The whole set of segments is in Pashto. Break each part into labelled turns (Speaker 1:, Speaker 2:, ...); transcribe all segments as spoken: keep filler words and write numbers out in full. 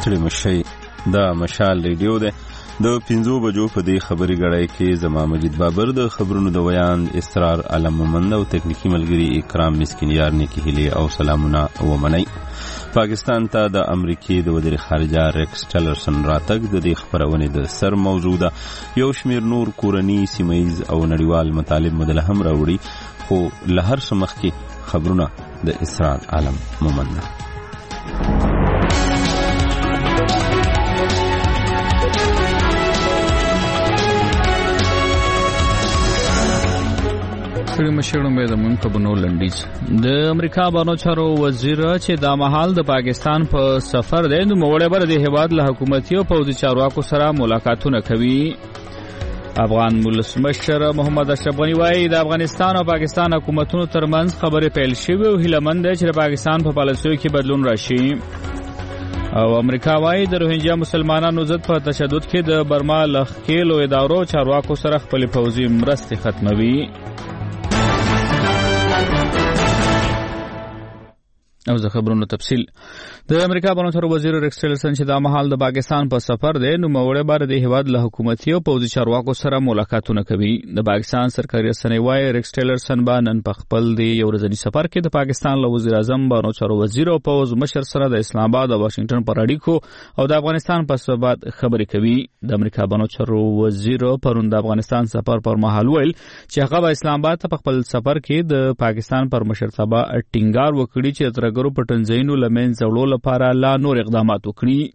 Speaker 1: ستړي مشي دا مشال ریډیو ده د پنځو بجو په دې خبري غړای کې زما مجید بابر د خبرونو د ویان اسرار علم مومند او تکنیکی ملګری اکرام مسکینیار نه کې هلي او سلامونه ومني. پاکستان ته د امریکای د وزیر خارجه ریکس ټیلرسن راتګ د دې خبرونه د سر موضوع ده. یو شمیر نور کورنی سیمایز او نړیوال مطالب مدله هم راوړي خو له هر څه مخکې خبرونه د اسرار علم مومند.
Speaker 2: کړي مشرم به د مون په بنو لنډیز د امریکا بانو چارو وزیر چې د محل د پاکستان په سفر دی نو موړې بر د هیواد له حکومتي او پوځي چارواکو سره ملاقاتونه کوي. افغان ولسمشر محمد اشرف غنی وايي د افغانستان او پاکستان حکومتونو ترمنځ خبرې پیل شوې او هیلمند چې د پاکستان په پالیسیو کې بدلون راشي. او امریکا وايي د روهینجا مسلمانانو ضد په تشدد کې د برما لخکیلو ادارو چارواکو سره خپل پوځي مرستې ختموي. او زه خبرونو تفصیل د امریکا بانو چارو وزیر ریکس ټیلرسن چې د محل د پاکستان په سفر دی نو موړې بار د هیواد له حکومتي او پوځي چارواکو سره ملاقاتونه کوي. د پاکستان سرکاري رسنۍ وايي ریکس ټیلرسن به نن په خپل دی یو ورځنی سفر کې د پاکستان له وزیر اعظم بانو چارو وزیر او پوځ مشر سره د اسلام آباد او واشنگټن پر اړیکو او د افغانستان په ثبات خبرې کوي. د امریکا بانو چارو وزیر پرون د افغانستان سفر پر مهال ویل چې هغه په اسلام آباد په خپل سفر کې د پاکستان پر مشرتابه ټینګار وکړي چې ترګرو په تنظیمونو لمن زړولو لپاره لا نور اقدامات وکړي.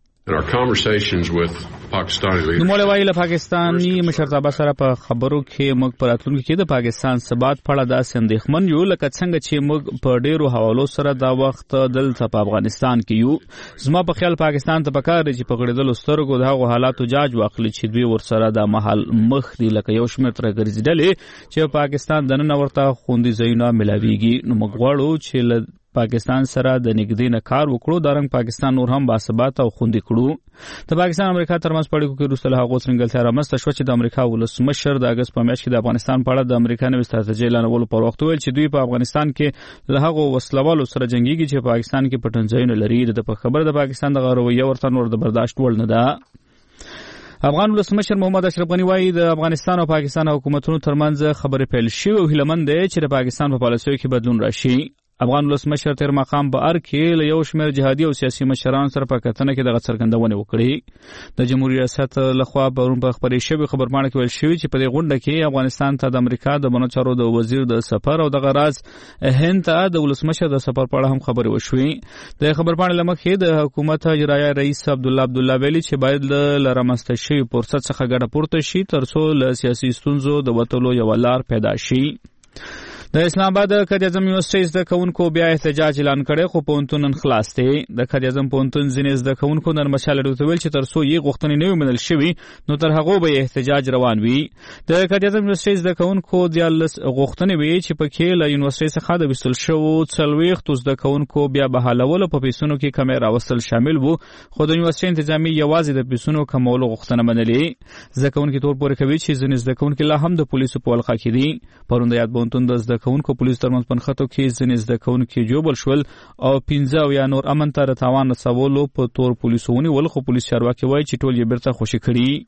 Speaker 2: نو موږ وايي له پاکستاني مشرتابه سره په خبرو کې موږ په راتلونکي کې د پاکستان ثبات په اړه داسې اندېښمن یو لکه څنګه چې موږ په ډیرو حوالو سره دا وخت دلته په افغانستان کې یو. زما په خیال پاکستان ته پکار دی چې په غړېدلو سترګو د هغو حالاتو جاج واخلي چې دوی ورسره د محل مخ دي لکه یو شمېر ترې ګرځېدلې چې پاکستان دننه ورته خوندي ځایونه ملاویږي. نو موږ غواړو چې له پاکستان سره د نږدې نه کار وکړو دا رنګ پاکستان نور هم باثبات او خوندي کړو. د پاکستان امریکا ترمنځ په اړیکو کې وروسته له هغو څرنګلتیا رامنځته شوه چې د امریکا ولسمشر د اګست په میاشت کې د افغانستان په اړه د امریکا نوې ستراتیژۍ اعلانولو پر وخت ویل چې دوی په افغانستان کې له هغو وسلوالو سره جنګیږي چې پاکستان کې پټنځایونه لري. د په خبره د پاکستان دغه رویه ورته نور د برداشت وړ نه ده. افغان ولسمشر محمد اشرف غنی وايي د افغانستان او پاکستان حکومتونو ترمنځ خبرې پیل شوې او هیلمند دی چې د پاکستان په پالیسیو کې بدلون راشي. افغان ولسمشر تیر مقام په ار کې له یو شمېر جهادي او سیاسي مشرانو سره په کتنه کې دغه څرګندونه وکړي. د جمهوریت ریاست لخوا پرون په خبرې شوې خبرپاڼه کې ویل شوی چې په دې غونډه کې افغانستان ته د امریکا د بانو چارو د وزیر د سفر او دغه راز هند ته د ولسمشر د سفر په اړه هم خبرې وشوې. د خبرپاڼې له مخې د حکومت اجرایه رئیس عبدالله عبدالله ویلي چې باید له رامنځته شوي فرصت څخه ګټه پورته شي ترڅو له سیاسي ستونزو د وتلو یوه لار پیدا شي. د اسلام آباد قائد اعظم یونیورسيټي زده کوونکو بیا احتجاج اعلان کړی خو پوهنتون نن خلاص دی. د قائد اعظم پوهنتون ځینې زده کوونکو نن مشال ډوته ویل چې تر څو یې غوښتنې نه وي منل شوي نو تر هغو به احتجاج روان وي. د قائد اعظم یونیورسيټي زده کوونکو دیارلس غوښتنې وي چې پکې له یونیورسيټي څخه د ویستل شوو څلوېښتو زده کوونکو بیا بحالولو په پیسونو کې کمې راوستل شامل وو خو د یونیورسيټي انتظامیه یوازې د پیسونو کمولو غوښتنه منلې. زده کوونکي تور پورې کوي چې ځینې زده کوونکي لا هم د پولیسو په ولقه کې دي. پرون د یاد پوهنتون د زده کوونکو پولیسو ترمنځ پنخته کې ځینې زده کوونکي جوبل شول او پنځه او یا نور امن ته تاوان رسولو په تور پولیسو ونیول خو پولیس چارواکي وایي چې ټول یې بیرته خوشي کړي.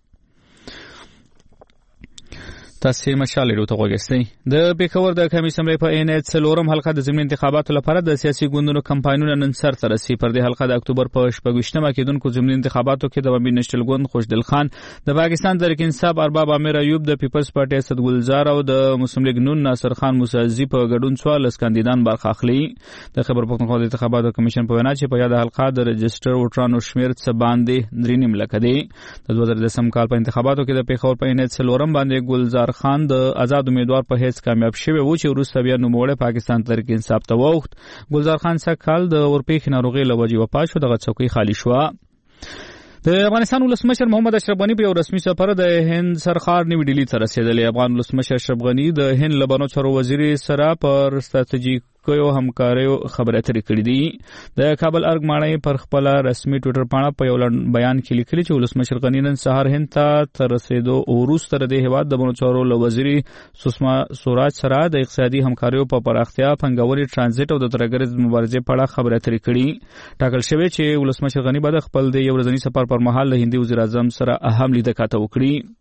Speaker 2: تاسو مشال ډوته وګورئ. د پیښور د کمیس اسمبلی په ان ایچ څلورم حلقه د ضمني انتخاباتو لپاره د سیاسي ګوندونو کمپاینونه نن سر ته رسي. پر دې حلقه د اکتوبر په شپږویشتمه کېدونکو ضمني انتخاباتو کې د وابي نېشنل ګوند خوشدل خان، د پاکستان تحریک انصاف ارباب امیر ایوب، د پیپلز پارټي اسد ګلزار او د مسلم لیگ نون ناصر خان موسیزي په ګډون څوارلس کاندیدان برخه اخلي. د خبر پښتونخوا د انتخاباتو کمیشن په وینا چې په یاد حلقه د رجسټر ووټرانو شمیر څه باندې درې نیم لکه دی. د دوه زره دسم کال په انتخاباتو کې د پیښور په ان ایچ څلورم باندې ګلزار خان د آزاد امیدوار په هیڅ کامیاب شوی و چې وروسته بیا نوموړی پاکستان تحریک انصاف ته ووخت. ګلزار خان سږ کال د اورپېښې ناروغۍ له وجې وفات شو، دغه څوکۍ خالي شوه. د افغانستان ولسمشر محمد اشرف غنی په یو رسمي سفر د هند سرخار نیو ډیلی ته رسیدلی. افغان ولسمشر اشرف غنی د هند له بانو چارو وزیر سره پر ستراتیژیک نزدیکیو همکاریو خبرې اترې کړې دي. د کابل ارګ ماڼۍ پر خپل رسمي ټویټر پاڼه په یو بیان کې لیکلي چې ولسمشر غني نن سهار هند ته تر رسیدو وروسته د هیواد د بنو چارو له وزیري سوسما سوراج سره د اقتصادي همکاریو په پراختیا، پنګوري، ترانزیت او د ترګریز مبارزې په اړه خبرې اترې کړې. ټاکل شوی چې ولسمشر غني به د خپل د یو ورځني سفر پر مهال له هندي وزیر اعظم سره اهم لیدکاته وکړي.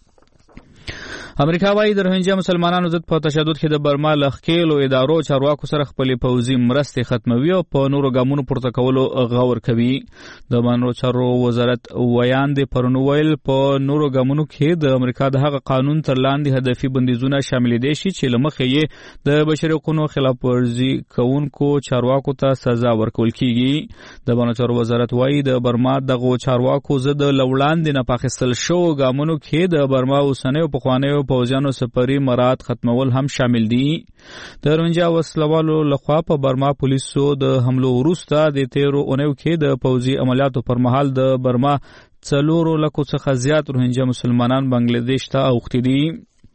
Speaker 2: امریکا وايي د روهینجا مسلمانانو ضد په تشدد کې د برما لخکېلو ادارو چارواکو سره خپلې پوځي مرستې ختموي او په نورو ګامونو پورته کولو غور کوي. د بانو چارو وزارت ویاند پرونویل په نورو ګامونو کې د امریکا د هغه قانون تر لاندې هدفي بندیزونه شامل دي چې لمخې یې د بشري حقوقو خلاف ورزي کوونکو چارواکو ته سزا ورکول کیږي. د بانو چارو وزارت وايي د برما دغه چارواکو ضد لوړاندې نه پاکستان شو ګامونو کې د برما اوسنۍ او پخوانیو پوځیانو سفري مراد ختمول هم شامل دي. د روهینجا وسلوالو لخوا په برما پولیسو د حملو وروسته د تیرو اونیو کې د پوځي عملیاتو پر مهال د برما څلورو لکو څخه زیات روهینجا مسلمانان بنگلاديش ته اوښتي دي.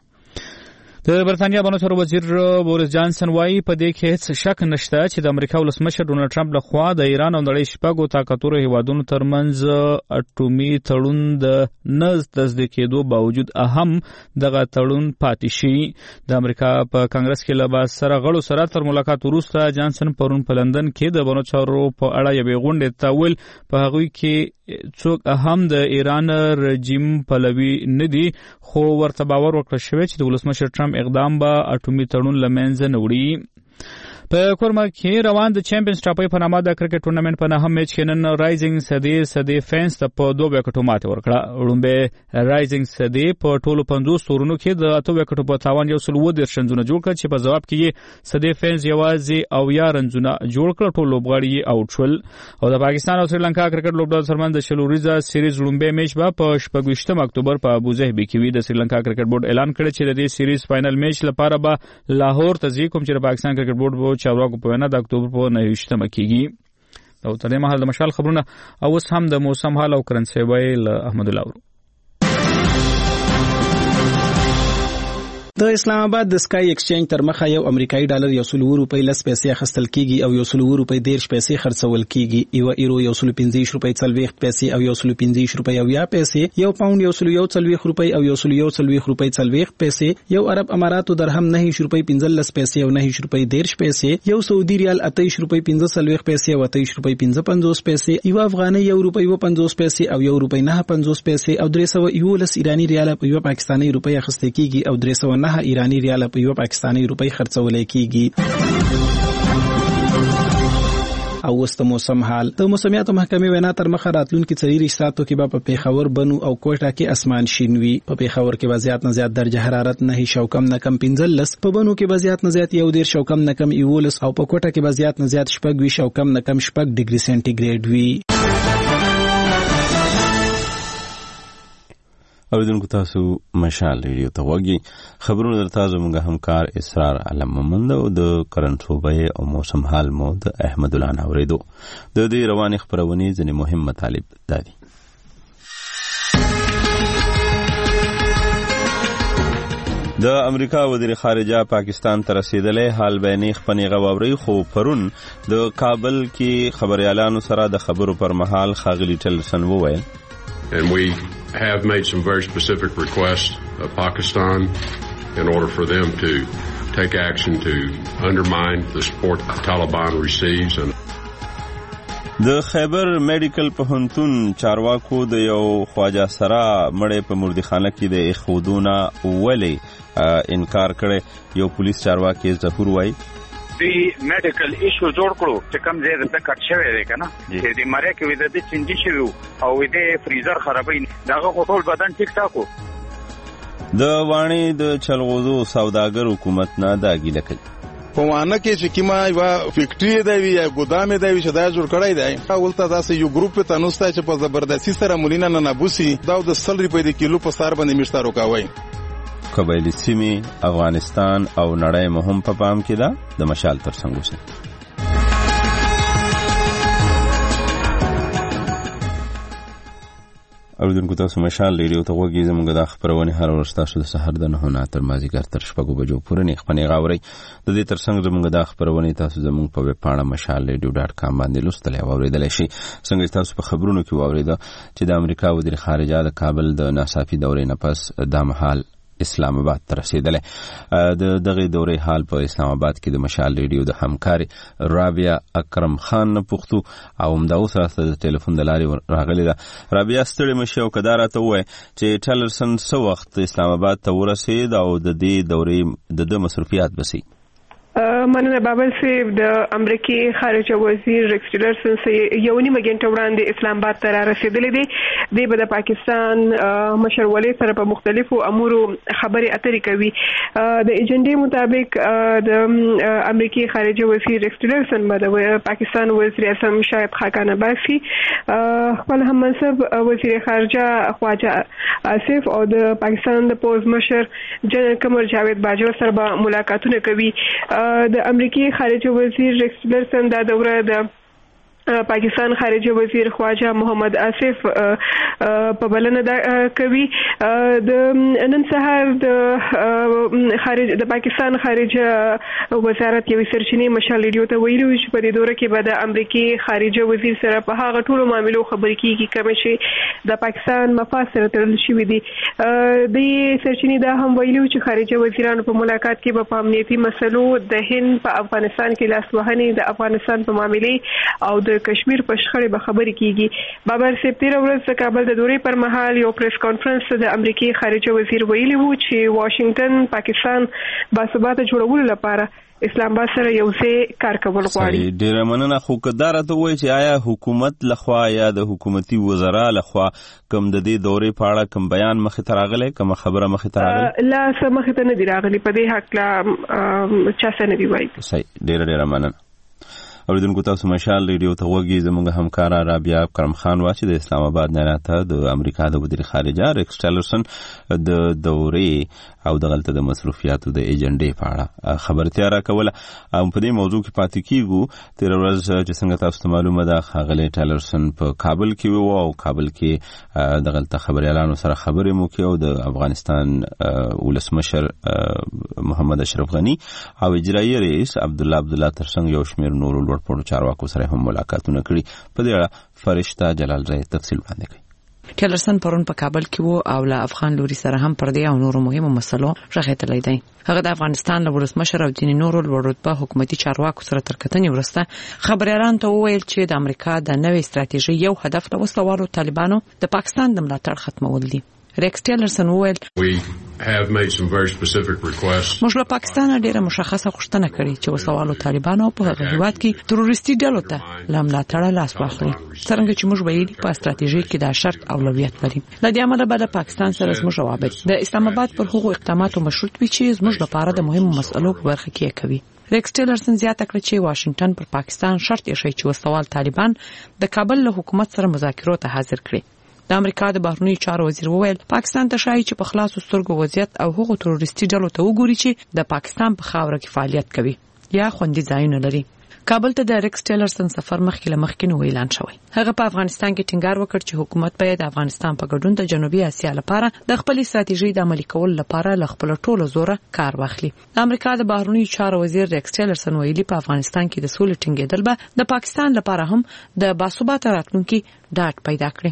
Speaker 2: د برتانیا بانو چارو وزیر بوریس جانسن وايي په دې کې هیڅ شک نشته چې د امریکا ولسمشر ډونالد ټرمپ لخوا د ایران او نړۍ شپږو طاقتورو هیوادونو ترمنځ اټومي تړون د نه تصدیق کېدو باوجود هم دغه تړون پاتې شي. د امریکا په کانګرس کې له باز سره غړو سره تر ملاقات وروسته جانسن پرون په لندن کې د بانو چارو په اړه یوې غونډې ته ویل په هغوی کې څوک هم د ایران رژیم پلوي نه دي، خو ورته باور ورکړل شوی چې د ولسمشر ټرمپ اقدام به اټومي تړون له منځه نه وړي. په کورما کې روان د چیمپیونز ټرافي په نامه د کرکټ ټورنمنت په نهم میچ کې نن رایزنګ سدي سدي فینس ته په دوه وکټو ماته ورکړه. وړاندې رایزنګ سدي په ټولو پنځوس تورونو کې د اته وکټو په تاوان یو سل و دېرش رنزونه جوړ کړ چې په ځواب کې سدي فینس یوازې اویا رنزونه جوړ کړ. ټول لوبغاړي یې آوټ شول. او د پاکستان او سریلانکا کرکټ لوبډلو ترمنځ د شلوریزه سیریز وړاندې میچ به په شپږ اکتوبر په ابوظبي کې وي. د سریلانکا کرکټ بورډ اعلان کړی چې د دې سیریز فائنل میچ لپاره به لاهور ته ځي، کوم چې د پاکستان کرکټ بورډ به چارواکو په وینا د اکتوبر په نهه کېږي. او تر دې مهال د مشال خبرونه او اوس هم د موسم حال او کرنسي ویل احمد الله ورو.
Speaker 3: د اسلام آباد د سکای ایکسچینج تر مخه یو امریکایي ډالر یو سل روپۍ لس پیسې اخیستل کیږي او یو سل روپۍ دیرش پیسې خرڅول کیږي. یو ایرو یو سل پنځه روپۍ څلوېښت پیسې او یو سل پنځه روپۍ او یا پیسې. یو پاوند یو سل یو څلوېښت روپۍ او یو سل یو څلوېښت روپۍ څلوېښت پیسې. یو عرب اماراتو درهم نه روپۍ پنځلس پیسې او نه روپۍ دیرش پیسې. یو سعودي ریال اته روپۍ پنځه څلوېښت پیسې او اته روپۍ پنځه پنځوس پیسې. یو افغاني یو روپۍ و پنځوس پیسې او یو روپۍ نه پنځوس پیسې او درې سوه یولس ایرانی ریال په یو پاکستاني روپۍ اخیستل کیږي او درې سوه نه ایرانی ریال په یو پاکستاني روپۍ خرڅول کیږي. او وست موسم حال د موسمیات محکمې وینا تر مخه راتلونکي څلور ساعتو کې به په پیښور، بنو او کوټه کې اسمان شین وي. په پیښور کې به زیات نه زیات درجه حرارت نه شو کم نه کم پنځلس، په بنو کې به زیات نه زیات یو ډیر شو کم نه کم یولس او په کوټه کې به زیات نه زیات شپږ وي شو کم نه کم شپږ ډیګري سنټیګریډ وي.
Speaker 1: اوریدونکو تاسو مشال ریډیو ته وګورئ. خبرونه در تاسو موږ همکار اسرار علم مومند او د کرنٹ صوبې او موسم حال مو د احمد الله نوریدو. د دې رواني خبرونه ځنې مهم مطالب دادي. د امریکا وزیر خارجه پاکستان ته رسیدلې حال بینی خپنی غواوري خو پرون د کابل کې خبريالانو سره د خبرو پر مهال خاغلی ټلسن وویل
Speaker 4: and we have made some very specific requests of Pakistan in order for them to take action to undermine the support the Taliban receives. And
Speaker 1: د خیبر میډیکل پوهنتون چارواکو د یو خواجه سرا مړې په مردخانه کې د اخودونه ولی انکار کړي. یو پولیس چارواکي ظهور وای
Speaker 5: دی میډیکل ایشو جوړ کړو چې کم ځای د کټ شوی دی کنه چې د مړی کې وې د چنجي شوی او د فریزر خرابې دغه ټول بدن ټیک ټاکو.
Speaker 1: د وانی د چلغوزو سوداګر حکومت نه دا ګیله کوي.
Speaker 6: په وانه کې چې کیما یو فیکټری دی یا ګودام دی چې دا جوړ کړی دی اولته داسې یو ګروپ ته نوسته چې په زبردستی سره مولینه نه نبوسی دا د سل روپۍ د کیلو په سار باندې مشته روکاوي.
Speaker 1: قبایلی سیمې افغانستان او نړۍ مهم په پام کې ده. د مشال تر څنګ اوسئ. اوریدونکو تاسو مشال ریډیو ته وګورئ زموږ د خبرونه هر ورځ تاسو د سحر د نه نه تر مازیګر تر شپږو بجو پورې نه خپنې غاوري د دې ترڅنګ زموږ د خبرونه تاسو زموږ په ویب پاڼه مشال ریډیو ډاټ کام باندې لوستلی او اوریدل شي. څنګه تاسو په خبرونو کې واوریده چې د امریکا وزیر خارجه د کابل د ناڅاپي دورې نه پس د مهال اسلام آباد ته رسیدلې. د دغه دورې حال په اسلام آباد کې د مشال ریډیو د همکاري رابعه اکرم خان پختو او همدا اوس راته د ټلیفون د لارې راغلی ده. رابعه ستړې مشه او کدار ته وای چې ټلرسن څو وخت اسلام آباد ته ورسید او د دې دورې د د مصرفيات بسي.
Speaker 7: مننه بابل صاحب. د امریکای خارجه وزیر ریکس ټیلرسن سره یو نیمه غنټه وړاندې اسلام آباد ته رسیدلی دی. د به د پاکستان مشر ولی سره په مختلفو امورو خبرې اترې کوي. د ایجنډې مطابق د امریکای خارجه وزیر ریکس ټیلرسن به د پاکستان وزیر اعظم شاهد خاقان عباسي خپل هم منصب وزیر خارجه خواجه آصف او د پاکستان د پوز مشر جنرال قمر جاوید باجوه سره به ملاقاتونه کوي. د امریکای خارجه وزیر ریکس ټیلرسن دا دوره د پاکستان خارجه وزیر خواجه محمد آصف په بلنه دا کوي. د نن سهار د خارج د پاکستان خارجه وزارت یو سرچینې مشال ریډیو ته ویلو چې په دې دوره کې به د امریکای خارجه وزیر سره په هغه ټولو معاملو خبرې کیږي کوم چې د پاکستان مفاد سره تړل شوی دي. د سرچینې دا هم ویلو چې خارجه وزیرانو په ملاقات کې به په امنیتي مسلو د هند په افغانستان کې لاسوهنې د افغانستان په معاملې او د کشمیر په شخړې به خبرې کیږي. بابر صاحب تیر ورځ د کابل د دورې پر مهال یو پریس کانفرنس د امریکای خارجه وزیر ویلي وو چې واشنگټن پاکستان باثباته جوړولو لپاره اسلام آباد سره یو څه کار کول غواړي.
Speaker 1: ډیره مننه. خو کدار ته وایي چې آیا حکومت لخوا یا د حکومتي وزرا لخوا کوم د دې دورې په اړه کوم بیان مخې ته راغلی کوم خبره مخې ته راغلی؟
Speaker 7: لا څه مخې ته نه دی راغلی. په دې حق لا چا څه نه دی وایي.
Speaker 1: صحیح. ډیره ډیره مننه. اوریدونکو تاسو مشال ریډیو ته وګورئ زموږ همکار رابعه اکرم خان وا چې د اسلام آباد نه راته د امریکا د وزیر خارجه ریکس ټیلرسن د دورې او د غلطه د مصرفياتو د ایجنډې په اړه خبرتیا راکوله. او په دې موضوع کې پاتې کیږو. تیر ورځ چې څنګه تاسو ته معلومه ده خغلی ټیلرسن په کابل کې وو او کابل کې د غلطه خبريالانو سره خبرې مو کوي او د افغانستان ولسمشر محمد اشرف غنی او اجرایی رئیس عبد الله عبد الله ترڅنګ یو شمېر نور په چارواکو سره هم ملاقاتونه کړي. په دې اړه فرشته جلال رای تفصیل وړاندې کوي.
Speaker 8: ټیلرسن پرون په کابل کې وو او له افغان لوري سره هم پر دې او نورو مهمو مسلو راغېدلی دی. هغه د افغانستان له ولسمشر او ځینې نورو لوړ رتبه حکومتي چارواکو سره تر کتنې وروسته خبريالانو ته وویل چې د امریکا د نوې ستراتیژۍ یو هدف د وسلوالو طالبانو د پاکستان د ملاتړ ختمول دي. ریکس ټیلرسن وویل موږ له پاکستان ډیره مشخصه غوښتنه کړې چې وسلوالو طالبانو په هغه هیواد کې تروریستي ډلو ته له ملاتړه لاس واخلي. څرنګه چې موږ ویلي په ستراتیژۍ کې دا شرط اولویت لري. له دې امله به د پاکستان سره زموږ روابط د اسلام آباد پر هغو اقداماتو مشروط وي چې زموږ لپاره د مهمو مسئلو په برخه کې کوي. ریکس ټیلرسن زیاته کړه چې واشنگټن پر پاکستان شرط یې شي چې وسلوال طالبان د کابل له حکومت سره مذاکرو ته حاضر کړي. د امریکا د بهرنی چارو وزیر وویل پاکستان ته شایي چې په خلاصو سترګو وضعیت او هغو تروریستي ډلو ته وګوري چې د پاکستان په خاوره کې فعالیت کوي یا خوندي ځایونه لري. کابل ته د ریکس ټیلرسن سفر مخکې له مخکې نو اعلان شوی. هغه په افغانستان کې ټینګار وکړ چې حکومت باید د افغانستان په ګډون د جنوبي اسیا لپاره د خپل استراتیژۍ د عملي کولو لپاره له خپل ټولو زوره کار واخلي. د امریکا د بهرنی چارو وزیر ریکس ټیلرسن ویلي په افغانستان کې د سولې ټینګېدل به د پاکستان لپاره هم د باثباته راتلونکي ډاډ پیدا کړي.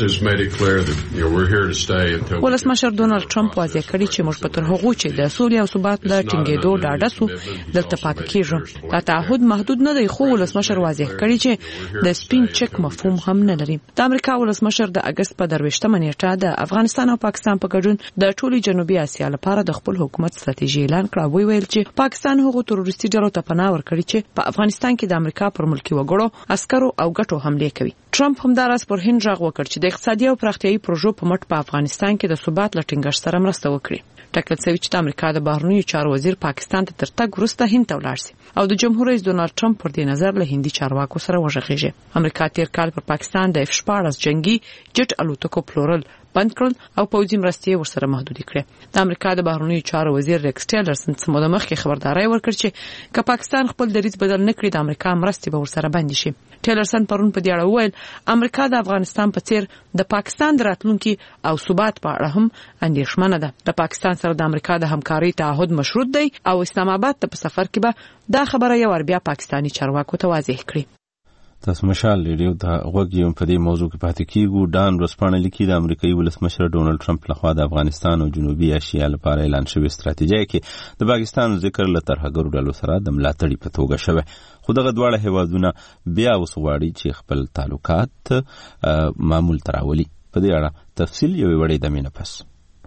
Speaker 8: ولسمشر ډونالد ټرمپ واضح کړی چې موږ په تر هغو چې د سولې او ثبات د ټینګېدو ډاډه سو دلته پاتې کیږو. دا تعهد محدود نه دی خو ولسمشر واضح کړی چې د سپین چک مفهوم هم نه لري. د امریکا ولسمشر د اگست په درويشتمه نیټه د افغانستان او پاکستان په ګډون د ټولي جنوبي اسیا لپاره د خپل حکومت ستراتیژي اعلان کړ. وی ویل چې پاکستان هغو تروریستي ډلو ته پناه ورکړي چې په افغانستان کې د امریکا پر ملکی وګړو عسکرو او ګټو حمله کوي. ټرمپ هم داراس پر هند راغ وکړ چې د اقتصادي او پراختیايي پروژو په مټ په افغانستان کې د ثبات لټینګښت سره مرسته وکړي. ټاکل شوی چې د امریکا د بهرنی چارو وزیر پاکستان ته تر تګ وروسته هند ته ولاړ شي او د جمهور رئیس ډونالد ټرمپ پر دې نظر له هندي چارواکو سره وژغېږي. امریکا تیر کال پر پاکستان د اف شپاړس جنگي جټ الوتکو پلورل بند کړل او پوځي مرستې ورسره محدود کړې. د امریکا د بهرنیو چارو وزیر ریکس ټیلرسن څه مخکې خبرداري ورکړه چې که پاکستان خپل دریځ بدل نه کړي د امریکا مرستې به ورسره بند شي. ټیلرسن پرون په دې اړه وویل امریکا د افغانستان په څیر د پاکستان د راتلونکي او ثبات په اړه هم اندېښمنه ده. د پاکستان سره د امریکا د همکارۍ تعهد مشروط دی او اسلام آباد ته په سفر کې به دا خبره یو ور بیا پاکستانی چارواکو ته واضح کړي.
Speaker 1: تاسو مشال ریډیو ته غوږی په دې موضوع کې پاتې کیږو. ډان رسپانه لیکي د امریکایي ولسمشر ډونالد ټرمپ لخوا د افغانستان او جنوبي اسیا لپاره اعلان شوی ستراتیژي کې د پاکستان ذکر له ترهګرو ډلو سره د ملاتړ په توګه شوی. خو دغه دواړه هیوادونه بیا وسغواړي چې خپل تعلقات معمول تراولي. په دې اړه تفصیل یو وړي د مینه پس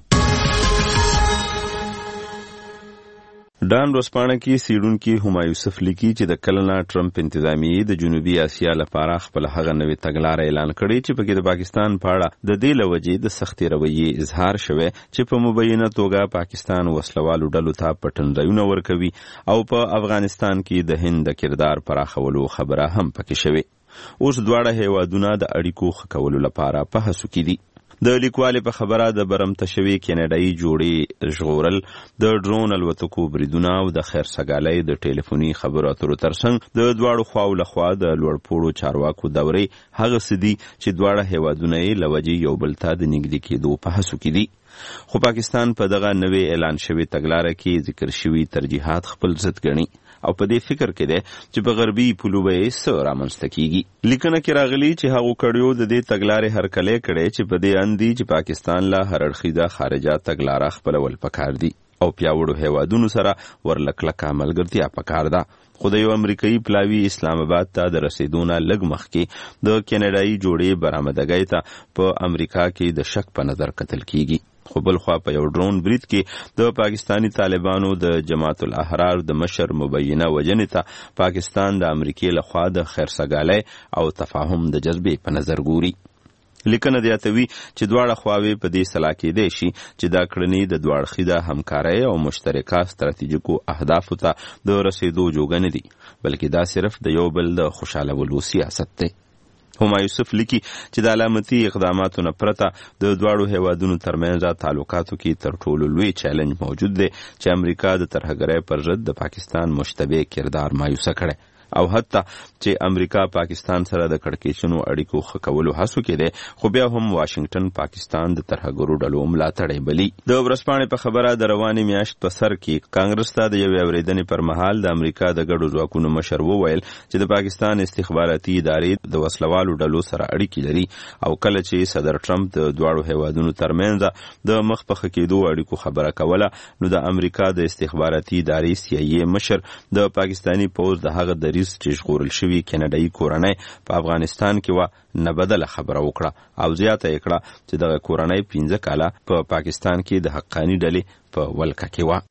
Speaker 1: ډان رسپانه کې سیډونکي هما یوسف لیکي چې د کلنا ټرمپ انتظامیه د جنوبي اسیا لپاره خپل هغه نوې تګلارې اعلان کړې چې پکې د پاکستان په اړه د دې لوجې د سختي رویې اظهار شوه چې په مبینه توګه پاکستان وسلوالو ډلو ته پټنځایونه ورکوي او په افغانستان کې د هند د کردار پراخولو خبره هم پکې شوه. اوس دواړه هیوادونه د اړیکو ښه کولو لپاره په هڅو کې دي. د لیکوالې په خبره د برمته شوي کینیډایي جوړې ژغورل د ډرون الوتکو بریدونه او د خیر سګالۍ د ټلیفوني خبرو اترو ترڅنګ د دواړو خواو لخوا د لوړپوړو چارواکو دورې هغه څه دي چې دواړه هیوادونه یې له وجې یو بل ته د نږدې کېدو په هڅو کې دي. خو پاکستان په دغه نوې اعلان شوي تګلاره کې ذکر شوي ترجیحات خپل ضد ګڼي او په دې فکر کې دی چې په غربي پولو به یې څه رامنځته کیږي. لیکنه کې راغلي چې هغو کړیو د دې تګلارې هرکلی کړی چې په دې اندي چې پاکستان له هر اړخیزه خارجه تګلاره خپلول پکار دي او پیاوړو هیوادونو سره ورلکلکه ملګرتیا پکار ده. خو د یو امریکایي پلاوي اسلام آباد ته د رسیدونه لږ مخکې د کینیډایي جوړې برآمدګۍ ته په امریکا کې د شک په نظر کتل کیږي. خو بل خوا په یو ډرون برید کې د پاکستانی طالبانو د جماعت الاحرار د مشر مبینه وجنې ته پاکستان د امریکای لخوا د خیرسګالۍ او تفاهم د جذبې په نظر ګوري. لیکنه زیاتوي چې دواړه خواوې په دې سلا کېدای شي چې دا کړنې د دوه اړخیزه همکارۍ او مشترکه ستراتیژیکو اهدافو ته د رسیدو جوګه نه دي بلکې دا صرف د یو بل د خوشحالولو سیاست دی. هما یوسف لیکي چې د علامتي اقداماتو نه پرته د دواړو هیوادونو ترمنځ تعلقاتو کې تر ټولو لوی چیلنج موجود دی چې امریکا د ترهګرۍ پر ضد د پاکستان مشتبه کردار مایوسه کړي او حتی چې امریکا پاکستان سره د کړکېچنو اړیکو ښه کولو هڅو کې دی خو بیا هم واشنگټن پاکستان د ترهګرو ډلو ملاتړی بلي. د ورځپاڼې په خبره د روانې میاشت په سر کې کانګرس ته د یوې اورېدنې پر مهال د امریکا د ګډو ځواکونو مشر وویل چې د پاکستان استخباراتي ادارې د وسلوالو ډلو سره اړیکې لري او کله چې صدر ټرمپ د دواړو هیوادونو ترمنځ د مخ په ښه کېدو اړیکو خبره کوله نو د امریکا د استخباراتي ادارې سی ای ای مشر د پاکستانی پوځ د هغه دریځ چې ژغورل شوي کینیډایي کورنۍ په افغانستان کې وه نه بدله خبره وکړه او زیاته یې کړه چې دغه کورنۍ پنځه کاله په پاکستان کې د حقاني ډلې په ولکه کې وه.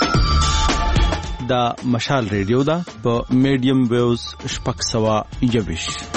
Speaker 9: دا مشال ریډیو ده په میډیم ویوز شپږ سوه یوویشت.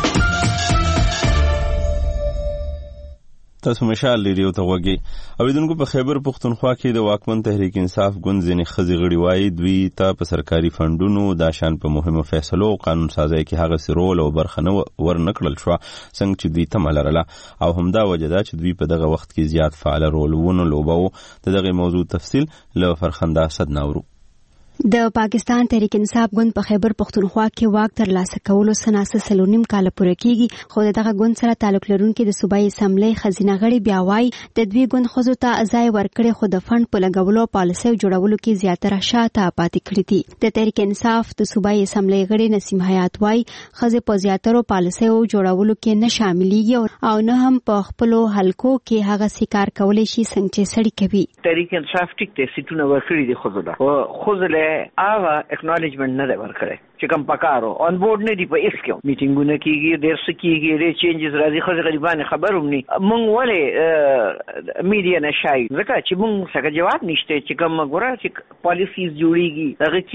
Speaker 1: تاسو مشال ریډیو ته غوږی اوریدونکو په خیبر پختونخوا کې د واکمن تحریک انصاف ګوند ځینې ښځې غړي وایي دوی ته په سرکاري فنډونو دا شان په مهمو فیصلو او قانون سازۍ کې هغسې رول او برخه نه ورنه کړل شوه څنګه چې دوی تمه لرله او همدا وجه ده چې دوی په دغه وخت کې زیات فعاله رول ونه لوباوه. د دغې موضوع تفصیل له فرخنده اسد ناورو.
Speaker 10: د پاکستان تحریک انصاف ګوند په خیبر پختونخوا کې واک ترلاسه کولو سناسه سلونیم کال پوره کیږي خو دغه ګوند سره تعلق لرونکي د صوبایي اسمبلی خزینه غړي بیا وایي د دوی ګوند ښځو ته ځای ورکړي خو د فنډ په لګولو پالیسۍ جوړولو کې زیاتره شاته پاتې کړي دي. د تحریک انصاف د صوبایي اسمبلی غړي نسیم حیات وایي ښځې په زیاترو پالیسیو جوړولو کې نه شاملېږي او نه هم په خپلو حلقو کې هغسې کار کولی شي څنګه چې سړي کوي.
Speaker 11: تحریک انصاف ټیک دی سیټونه ورکړي دي ښځو ته خو ښځو آغا اکنالجمنٹ نه دی ورکړی چې کوم پکارو آن بورډ نه دی په ایس کې میټینګونه کیږي ډېر څه کیږي ډېر چینجز راځي ښځې غریبانې خبر هم نه موږ ولې میډیا نه شایو ځکه چې موږ څنګه جواب نشته چې کوم ګوره چې پالیسیز جوړیږي هغه کیږي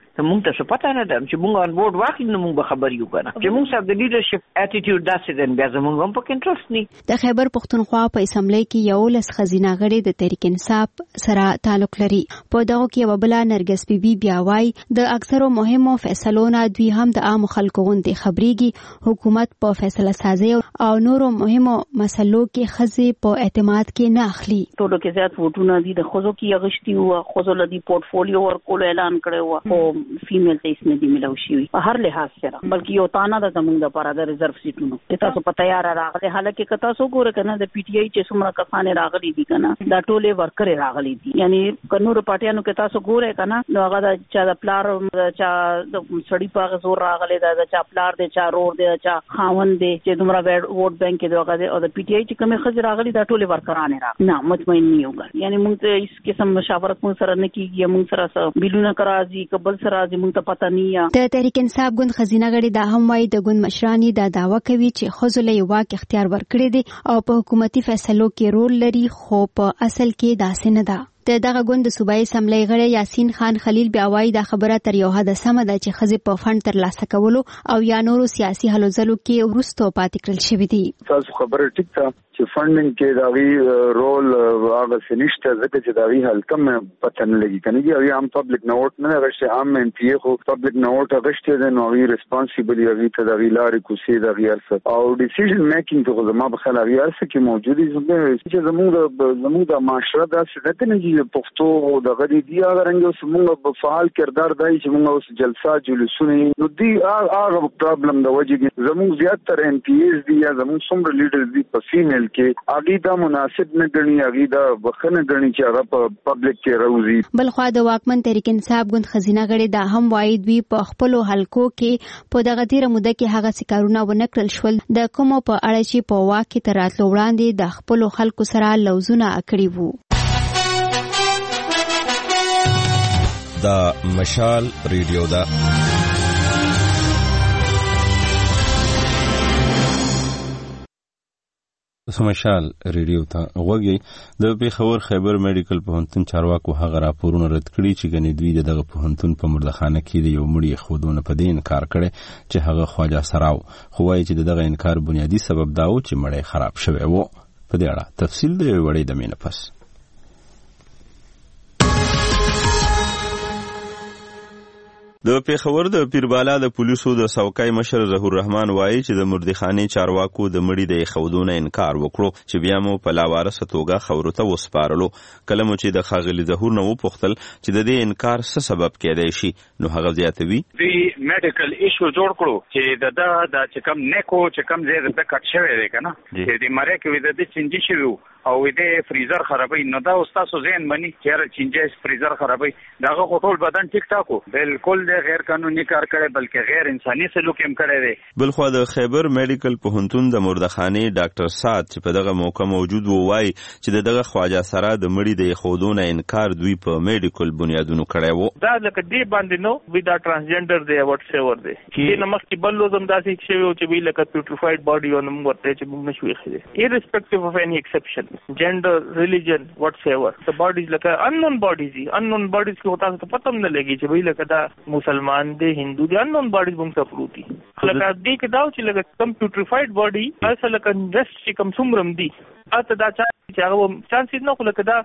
Speaker 11: موږ ته څه پته نه ده چې موږ ان بورډ واخلو نو موږ به خبر یو کنه چې موږ سره د لیډرشپ اټیټیوډ داسې ده بیا زموږ هم پکې انټرست نه.
Speaker 10: د خیبر پختونخوا په اسمبلی کې یو لس خزینه غړي د تحریک انصاف سره تعلق لري. په دغه کې یو بل نرګس بیبي بیا وايي د اکثرو مهمو فیصلو نه دوی هم د عام خلکو غونډې خبريږي، حکومت په فیصله سازي او نورو مهمو مسلو کې خزې په اعتماد کې نه اخلي.
Speaker 12: ټولو کې زیات ووټونه دي د خوځو کې غشتي او خوځو لدی پورټفولیو ورکول اعلان کړو او فیمیل ته اسنه دی ملو شي په هر لحاظ سره، بلکې یو تانه د زمونږ د پاره د ریزرو سیټونو چې تاسو په تیار راغلي. حالکه که تاسو ګوره کنه د پی ټی آی چې څومره کسان راغلي دي کنه دا ټوله ورکر راغلي دي، یعنی کنور پارټیانو کې تاسو ګوره کنه نو هغه د چا د پلار چا د سړی په زور راغلي دا د چا پلار د چا رور د چا خاون دي چې دومره ووټ بانک کې دغه او د پی ټی آی چې کومه خځه راغلي دا ټوله ورکرانه راغلي. نه مطمئن نه یو، یعنی موږ ته هیڅ قسم مشاورت مون سره نه کیږي، موږ سره بیلونه کرازي قبل سره راځي موږ ته پته نه.
Speaker 10: د تحریک انصاف ګوند خزینه غړي دا هم وايي د ګوند مشرانی دا داوا کوي چې خزله یو واک اختیار ورکړي دي او په حکومتي فیصلو کې رول لري، خو په اصل کې داسې نه ده. د دغه ګوند د صوبایي اسمبلی غړی یاسین خان خلیل بیا وايي دا خبره تر یو حد سمه ده چې خزې په فند تر لاسه کولو او یا نورو سیاسي هلو ځلو کې ورستو پاتې کړل شوی دي.
Speaker 13: تاسو خبره ټیک ده چې فندینګ کې داغي رول هغه سنشته ځکه چې داغي حل کم پته نه لګي کنه چې هم پبلک نوټ نه غشته عام ان پی خو پبلک نوټ غشته ده نو وی ریسپانسیبل یوي ته داغي لارې کوسي داغي ارسه او ډیسیژن میکینګ ته زما په خلا غي ارسه کې موجودي چې زموږ زموږ د معاشره د څه نه چې پښتو او دغه دی هغه رنګ زموږ په فعال کردار دی چې موږ اوس جلسه جلوسونه نو دی هغه پرابلم د وجې زموږ زیاتره ان پی ایس دی یا زموږ څومره لیډر دی په فیمیل کې اغي دا مناسب نه غني اغي دا بخنه غني چې هغه په پبلک کې راوځي.
Speaker 10: بل خو د واکمن تحریک انصاف ګوند خزینه غړي دا هم وايي دوی په خپل حلقو کې په دغه تیر موده کې هغه سکارونه ونه کړل شول د کوم په اړه چې په واک کې تر راتلو وړاندې د خپل خلکو سره لوزونه کړی وو.
Speaker 1: دا مشال ریډیو دا مشال ریډیو ته وګورئ. د پیښور خیبر میډیکل پوهنتون چارواکو هغه راپورونه رد کړي چې ګنې دوی دغه پوهنتون په مردخانه کې د یو مړي خودونه په دې انکار کړي چې هغه خواجه سراو، خو وایي چې دغه انکار بنیادی سبب دا و چې مړی خراب شوی و. په دې اړه تفصیل د وړې د مینه پس د پیښور د پیربالا د پولیسو د څوکۍ مشر ظهور رحمان وایي چې د مردخانې چارواکو د مړي د خودونه انکار وکړو چې بیا مو په لاوارثه توګه خبرو ته وسپارلو. کله مو چې د ښاغلي ظهور نه وپوښتل چې د دې انکار څه سبب کېدای شي نو هغه زیاتوي
Speaker 5: دوی میډیکل ایشو جوړ کړو چې د د چې کوم نیکو چې کوم ځای د کټ شوی دی کنه چې د مړی کې د دې چنجي شوی او د فریزر خرابوي نو دا استاسو ذهن مني چې چنجي فریزر خرابوي داغه ټول بدن ټیک ټاکو بالکل د غیر قانوني کار کړي بلکې غیر انساني سلوک هم کړی دی.
Speaker 1: بل خو د خیبر میډیکل پوهنتون د مردخانې ډاکټر سات چې په دغه موقع موجود وو وایي چې دغه خواجه سره د مړي د خودونه انکار دوی په میډیکل بنیادونو کړی وو.
Speaker 14: دا لکه دې باندې نو وی دا ترانسجنډر دی وټ سیور دی چې نمخ کې بل لوزم داسې شوی او چې وی لکه پیوټریفاید باډي او نوم ورته چې موږ نشو خېږي irrespective of any exception gender religion whatsoever the bodies like unknown bodies unknown bodies की होता है तो पता नहीं लगेगी कि भाई लगा था मुसलमान दे हिंदू दे unknown bodies बुम सब रूटी लगा दी के दाव ची लगा computerified body ऐसा लगा rest ची कम सुमरम दी आता दा चाहे वो chances ना को लगा दा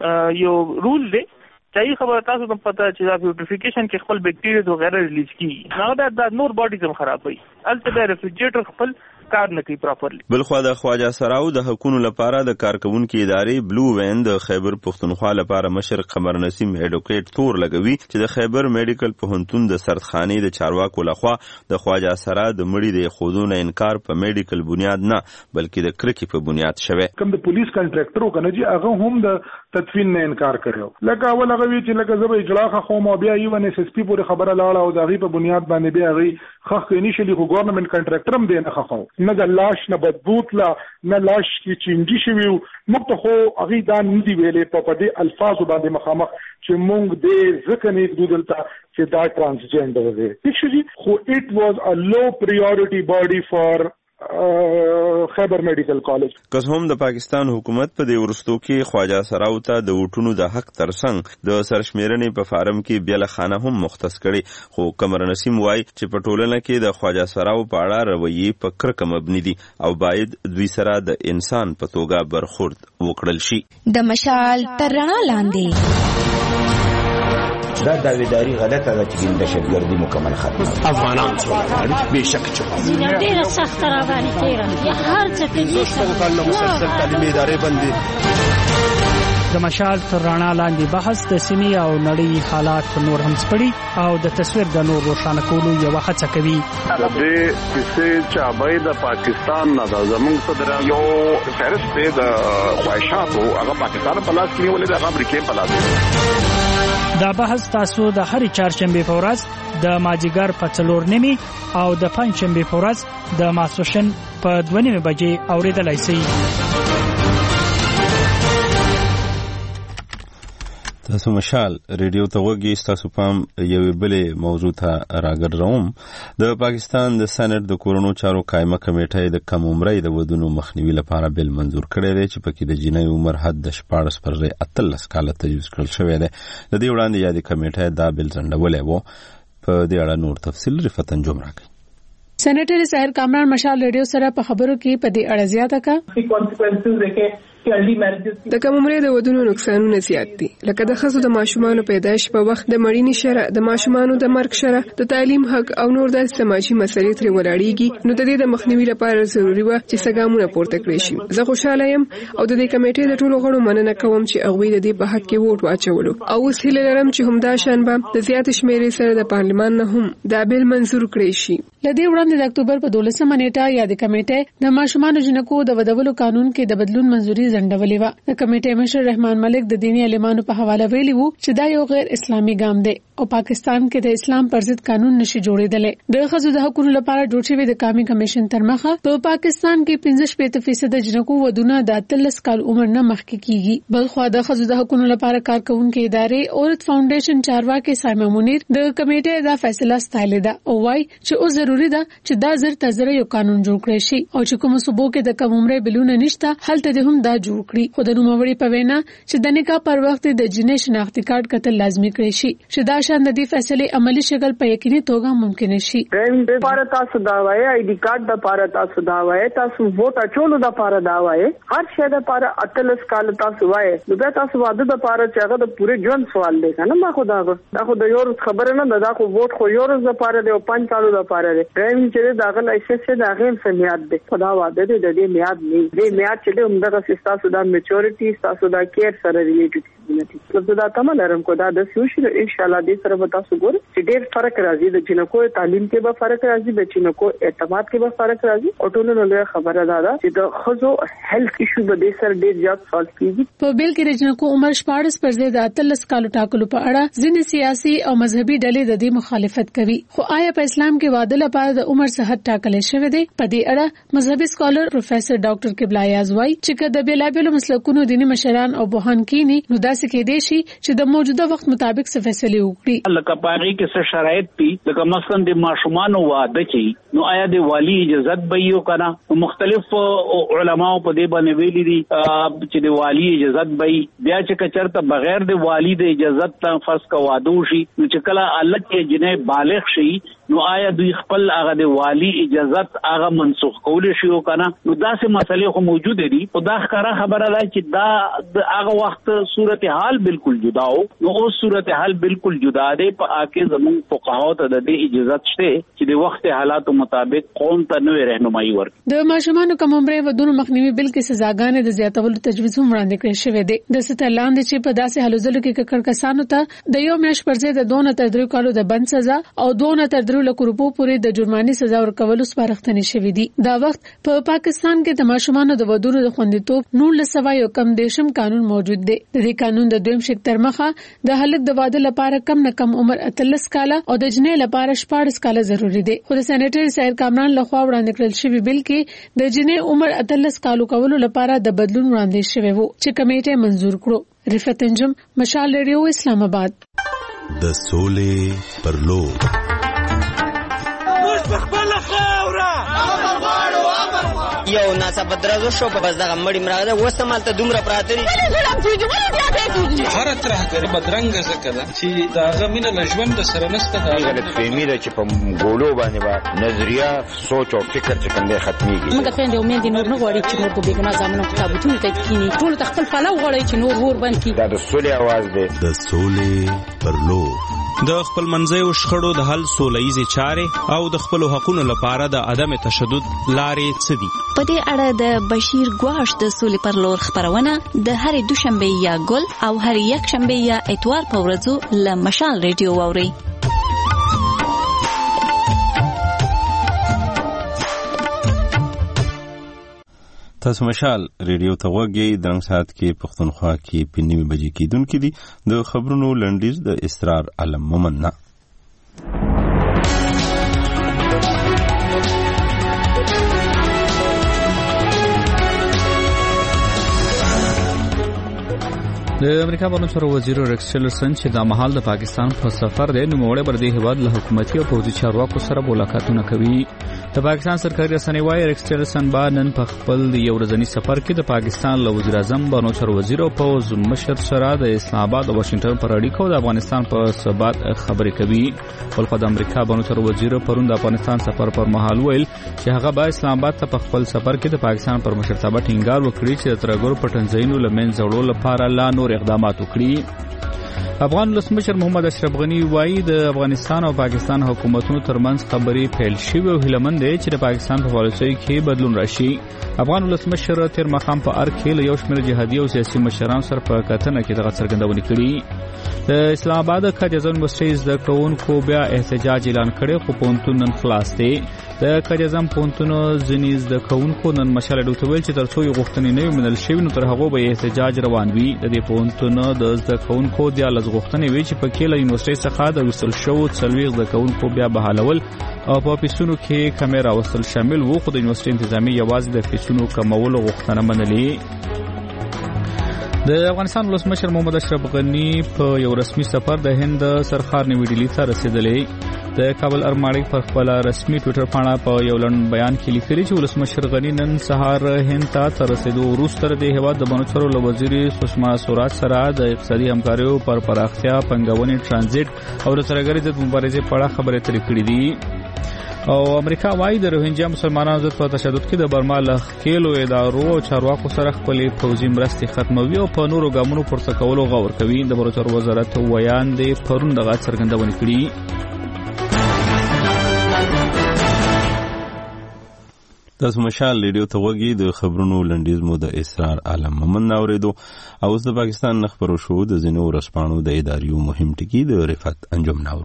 Speaker 14: यो rule दे चाहिए खबर तक तो पता है चीज़ प्यूरिफिकेशन के खपल बैक्टीरिया वगैरह रिलीज की ना दा नूर बॉडीज हम खराब हुई अलते रेफ्रिजरेटर खपल کار نه کوي پراپرلی.
Speaker 1: بل خو د خواجه سراو د حقوقو لپاره د کارکونکو ادارې بلو وین د خیبر پختونخوا لپاره مشر قمر نسیم ایډوکیټ تور لګوي چې د خیبر میډیکل پوهنتون د سردخانې د چارواکو لخوا د خواجه سرا د مړي د خودونه انکار په میډیکل بنیاد نه بلکې د کرکی په بنیاد شوه.
Speaker 15: کوم د پولیس کنټراکټرو کنه چې هغه هم د تدفین نه انکار کړو لکه اول هغه وی چې لکه زبې اجلاخه خو مو بیا یو ان اس اس پی پورې خبره لاړه او د غي په بنیاد باندې بیا غي خخ انیشلی خو ګورنمنت کنټراکټر هم دی نه خخو نه د لاش نه بدبوتلا نه لاش کی چینجی شوی موږ ته خو هغه دا نه دی ویلې په دې الفاظ باندې مخامخ چې موږ دې ځکه نه دودلته چې دا ترانسجنډر دی. اکچولی خو it was a low priority body for خیبر میډیکل کالج.
Speaker 1: که هم د پاکستان حکومت په دې ورستو کې خواجه سراو ته د وټونو د حق ترڅنګ د سرشمیرنې په فارم کې بیل خانه هم مختص کړي، خو قمر نسیم وایي چې په ټولنه کې د خواجه سراو په اړه رویې په کرکه مبني دي او باید دوی سره د انسان په توګه برخورد وکړل شي.
Speaker 16: د مشال تر رڼا لاندې
Speaker 17: دا داویداری غلطه ده چې دهشتګردي مکمل ختمه.
Speaker 18: افغانان څوک به شک چې
Speaker 19: ډیره سخت را باندې تیرا هر څه کې
Speaker 18: څنګه مسلسل تعلیمي ادارې بندي.
Speaker 20: د مشال تر رڼا لاندې بحث د سیمې او نړۍ حالات نور هم سپړي او د تصویر د نور روښانه کولو یو هڅه کوي.
Speaker 21: د دې کیسې چې د پاکستان نه د زموږ صدر یو فهرست دی د خواهشاتو هغه پاکستان په لاس کې نیولې د امریکا په لاس.
Speaker 20: دا بحث تاسو د هرې چهارشنبه په ورځ د ماجیګر په څلور نیمه او د پنځشنبه په ورځ د ماسوشن په دوه نیمه بجې اوریدلای شئ.
Speaker 1: تاسو مشال ریډیو ته وګورئ. تاسو پام یو بلې موضوع ته راګرځوم. د پاکستان د سېنات د کورونو چارو قائمه کمیټه د کم عمرۍ د ودونو مخنیوي لپاره بل منزور کړی دی چې پکې د جنۍ عمر حد د شپاړس پر ځای اتلس کاله تجویز کړل شوی دی. د دې وړاندې یادې کمیټه دا بل ځنډولی و. په دې اړه نور تفصیل رفت انجم راکړي.
Speaker 22: سېنیټر سحر کامران مشال ریډیو سره په خبرو کې په دې اړه زیاته کا
Speaker 7: د کم عمرۍ د ودونو نقصانونه زیات دي، لکه د ښځو د ماشومانو پیدایش په وخت د مړینې شرح، د ماشومانو د مرګ شرح، د تعلیم حق او نور داسې سماجي مسلې ترې ولاړېږي. نو د دې د مخنیوي لپاره ضروري وه چې څه ګامونه پورته کړی شي. زه خوشحاله یم او د دې کمیټې د ټولو غړو مننه کوم چې هغوی د دې په حق کې ووټ واچولو او اوس هیله لرم چې همدا شان به د زیاتې شمېرې سره د پارلمان نه هم دا بل منظور کړی شي.
Speaker 22: له دې وړاندې د اکتوبر په دولسمه نیټه یادې کمیټې د ماشومانو جنکو د ودولو قانون کې د بدلون منځوري ځنډولې وه. د کمیټې مشر رحمان ملک د دینی عالمانو په حواله ویلي وو چې دا یو غیر اسلامي ګام دی او پاکستان کې د اسلام پر ضد قانون نشي جوړېدلی. د ښځو د حقوقو لپاره جوړ شوی د قومي کمیشن تر مخه په پاکستان کې پنځه شپږ فیصد جنکو ودونه د اتلس کال عمر نه مخکې کیږي. بل خو د ښځو د حقوقو لپاره کار کوونکې ادارې اورت فاونډیشن چارواکي سایمه منیر د کمیټې دا فیصله ستایلې ده او وايي چې او ضروری ده چې دا زر تزره یو قانون جوړ کړي شي او چې کوم صوبو کې د کم عمرۍ بلونه نشته هلته د هم دا جوړ کړي. خو د نوموړي په وینا چې د نکاح پر وخت د جنې شناختی کارت کتل لازمي کړی شي چې دا شان د دې فیصلې عملی شکل په یقیني توګه ممکن شي.
Speaker 23: د لپاره تاسو دا وایي آی ډي کارت د لپاره تاسو دا وایي تاسو ووټ اچولو د لپاره دا وایي هر شی د لپاره اتلس کال تاسو وایي نو بیا تاسو واده د لپاره چې هغه د پوره ژوند سوال دی کنه. ما خو دا دا خو د یو خبره نه ده، دا خو ووټ خو یو ورځ د لپاره دی او پنځه کالو د لپاره دی. ټایم چې دا غل ایسه دا غیم سمیات دی خدا واده دی د دې میاد نه دی میاد چې همدغه تاسو دا میچورټي تاسو دا کیر سره ریلیټډ دي. مطلب دا تمه لرم کو دا د سوشل ان شاء الله دې سره به تاسو ګور چې ډېر فرق راځي. د جنکو تعلیم کې به فرق راځي، د جنکو اعتماد کې به فرق راځي او ټول نو له خبره ده چې د خزو هیلث ایشو به دې سره ډېر زیات سالو کیږي.
Speaker 22: په بل کې د جنکو عمر شپاړس پر ضد اتلس کالو ټاکلو په اړه ځینې سیاسي او مذهبي ډلې د دې مخالفت کوي. خو آیا په اسلام کې واده لپاره د عمر صحت ټاکل شوی دی؟ په دې اړه مذهبي سکالر پروفیسور ډاکټر قبله یاز وايي چې کله د بلابل مسلکونو دینی مشران او بوهان کینی نو داسې کې دی شي چې د موجوده وخت مطابق څه فیصله وکړي.
Speaker 24: لکه پاره کې څه شرایط دي لکه مثلا د ماشومان واده کی نو آیا د والی اجازه به یو کنه. مختلف علماو په دې باندې ویلي دي چې د والی اجازه به بیا چې چرته بغیر د والی د اجازه ته فرض کا واده شي نو چې کله الله کې جنې بالغ شي نو آیا دوی خپل هغه د والی اجازه هغه منسوخ کول شي او کنه. نو داسې مسلې خو موجود دي او دا ښکاره خبره ده چې دا هغه وخت صورتحال بالکل جدا او نو اوس صورتحال بالکل جدا ده. په اکه زمون فقهاو ته د دې اجازه شته چې د وخت حالاتو مطابق قوم ته نوې رهنمایي ورکړي.
Speaker 22: د ماشومانو کم عمرۍ ودونو مخنیوي بل کې سزاګانې د زیاتولو تجویز هم وړاندې کړی شوی دی. د ستلاند چې په داسې حالو ځلو کې ککړ کسانو ته د یو میاشت پر ځای د دوه نه تر درې کالو د بند سزا او دوه نه تر درې لک روپو پورې د جرمانې سزا ورکولو سپارښتنې شوې دي. دا وخت په پا پاکستان کې د ماشومانو د ودونو د خوندیتوب نولس سوه یو کم دیشم قانون موجود دی. د دې قانون د دویم شک تر مخه د هلک د واده لپاره کم نه کم عمر اتلس کاله او د جنې لپاره شپاړس کاله ضروری دی. خو د سېنیټر سحر کامران لخوا وړاندې کړل شوی بل کې د جنې عمر اتلس کالو کولو لپاره د بدلون وړاندې شوی وو چې کمیټه منزور کړو. رفت انجم مشال ریډیو اسلام آباد.
Speaker 25: د سولې پر لور
Speaker 26: خپل خوره هغه غواړو هغه
Speaker 2: یو ناسا بدرزو شو په بس دغه مړی مراده وسمال ته دومره پراته دي
Speaker 3: هر ترهګری بدرنګ زکه ده چې دا غمینه لژوند سره نسته دا
Speaker 17: غلط فهمي ده چې په ګولو باندې با نظریه سوچ او فکر چې کوم ختميږي
Speaker 12: موږ خويندې امید نور نه غواړي چې نور په بیګنا ځامنو کتابونه ته کینی ټول تخپل فلو غواړي چې نور ور باندې
Speaker 17: دا د سولې आवाज ده
Speaker 25: د سولې پر لور
Speaker 9: د خپل منځیو شخړو د حل سولهییزې چارې او د خپل حقوقو لپاره د عدم تشدد لارې څه دي؟
Speaker 4: په دې اړه د بشیر ګواش د سولې پر لور خبرونه د هرې دوشنبه یا ګل او هرې یک شنبه یا اتوار په ورځو له مشال ریډیو واورئ.
Speaker 1: تاسو مشال ریډیو ته وګورئ. درنګ سات کې پښتونخوا کې پنځمه بجې کېدونکې دي. د خبرونو لنډیز د اسرار علم مومنه.
Speaker 6: د امریکا بانچور وزیر ریکس ټیلرسن چې د مهال د پاکستان په سفر دی نو موړ بر دې هواد له حکومتي او پوځي چارواکو سره ملاقاتونه کوي. د پاکستان سرکاري رسنۍ وايي ریکس ټیلرسن باندې په خپل یو ورځنی سفر کې د پاکستان له وزیر اعظم بانچور وزیر او پوز مشر سره د اسلام آباد او واشنگټن پر اړیکو د افغانستان په ثبات خبرې کوي. ولخوا د امریکا بانچور وزیر پرون د افغانستان سفر پر مهال ویل چې هغه به اسلام آباد ته په خپل سفر کې د پاکستان پر مشرتابه ټینګار وکړي چې د ترګور پټنځینو لمن زړول لپاره لا نور اقدامات وکړي. افغان ولسمشر محمد اشرف غنی وایي د افغانستان او پاکستان حکومتونو ترمنځ خبرې پیل شوې او هیلمن دي چې د پاکستان په پالیسۍ کې بدلون راشي. افغان ولسمشر تیر مخام په ارګ کې له یو شمېر جهادي او سیاسي مشرانو سره په کتنه کې دغه څرګندونه کړې. د اسلام آباد کاجازن یونیورسيټي د کوونکو بیا احتجاج اعلان کړي خو پونتون نن خلاص دي. د کاجازن پونتونو ځنیز د کوونکو نن مشاله ډوټویل چې ترڅو یو غوښتنې نه ومنل شي نو تر هغه به احتجاج روان وي. د دې پونتونو د زده کوونکو د لږ غوښتنې وی چې په کې له یونیورسيټي څخه د وصل شو څلويغ د کوونکو بیا بحالول او په پیسونو کې کیمرا وصل شامل وو خو د یونیورسيټي انتظامی یوازې د پیسونو کمولو غوښتنه منلې. د افغانستان ولسمشر محمد اشرف غنی په یو رسمي سفر د هند سرخار نیوي ډیلی ته رسیدلی. د کابل ارماړي پر خپل رسمي ټوئیټر باندې په یو لړن بیان کې لیکلي چې ولسمشر غنی نن سهار هند ته رسیدو وروسته د هیواد د بانچورو له وزیر سشما سوراج سره د اقتصادي همکاریو پر پراختیا پنګونې ترانزیت او د ترګری د مبارزې په اړه خبرې اترې کړې دي. او امریکا وايي د روهینجا مسلمانانو ضد په تشدد کې د برما له خېلو ادارو او چارواکو سره خپل پوځي مرستې ختموي او په نورو ګامونو پورته کولو غور کوي. د بانچور وزارت ویان د پرون دغه څرګندونه کړې.
Speaker 1: تاسو مشال ریډیو ته وګورئ. د خبرونو لنډیز مو د اسرار عالم مومن اوریدو او د پاکستان نخبرو شو د زینو ورسپانو د اداریو مهم ټکی د رفعت انجام ناور.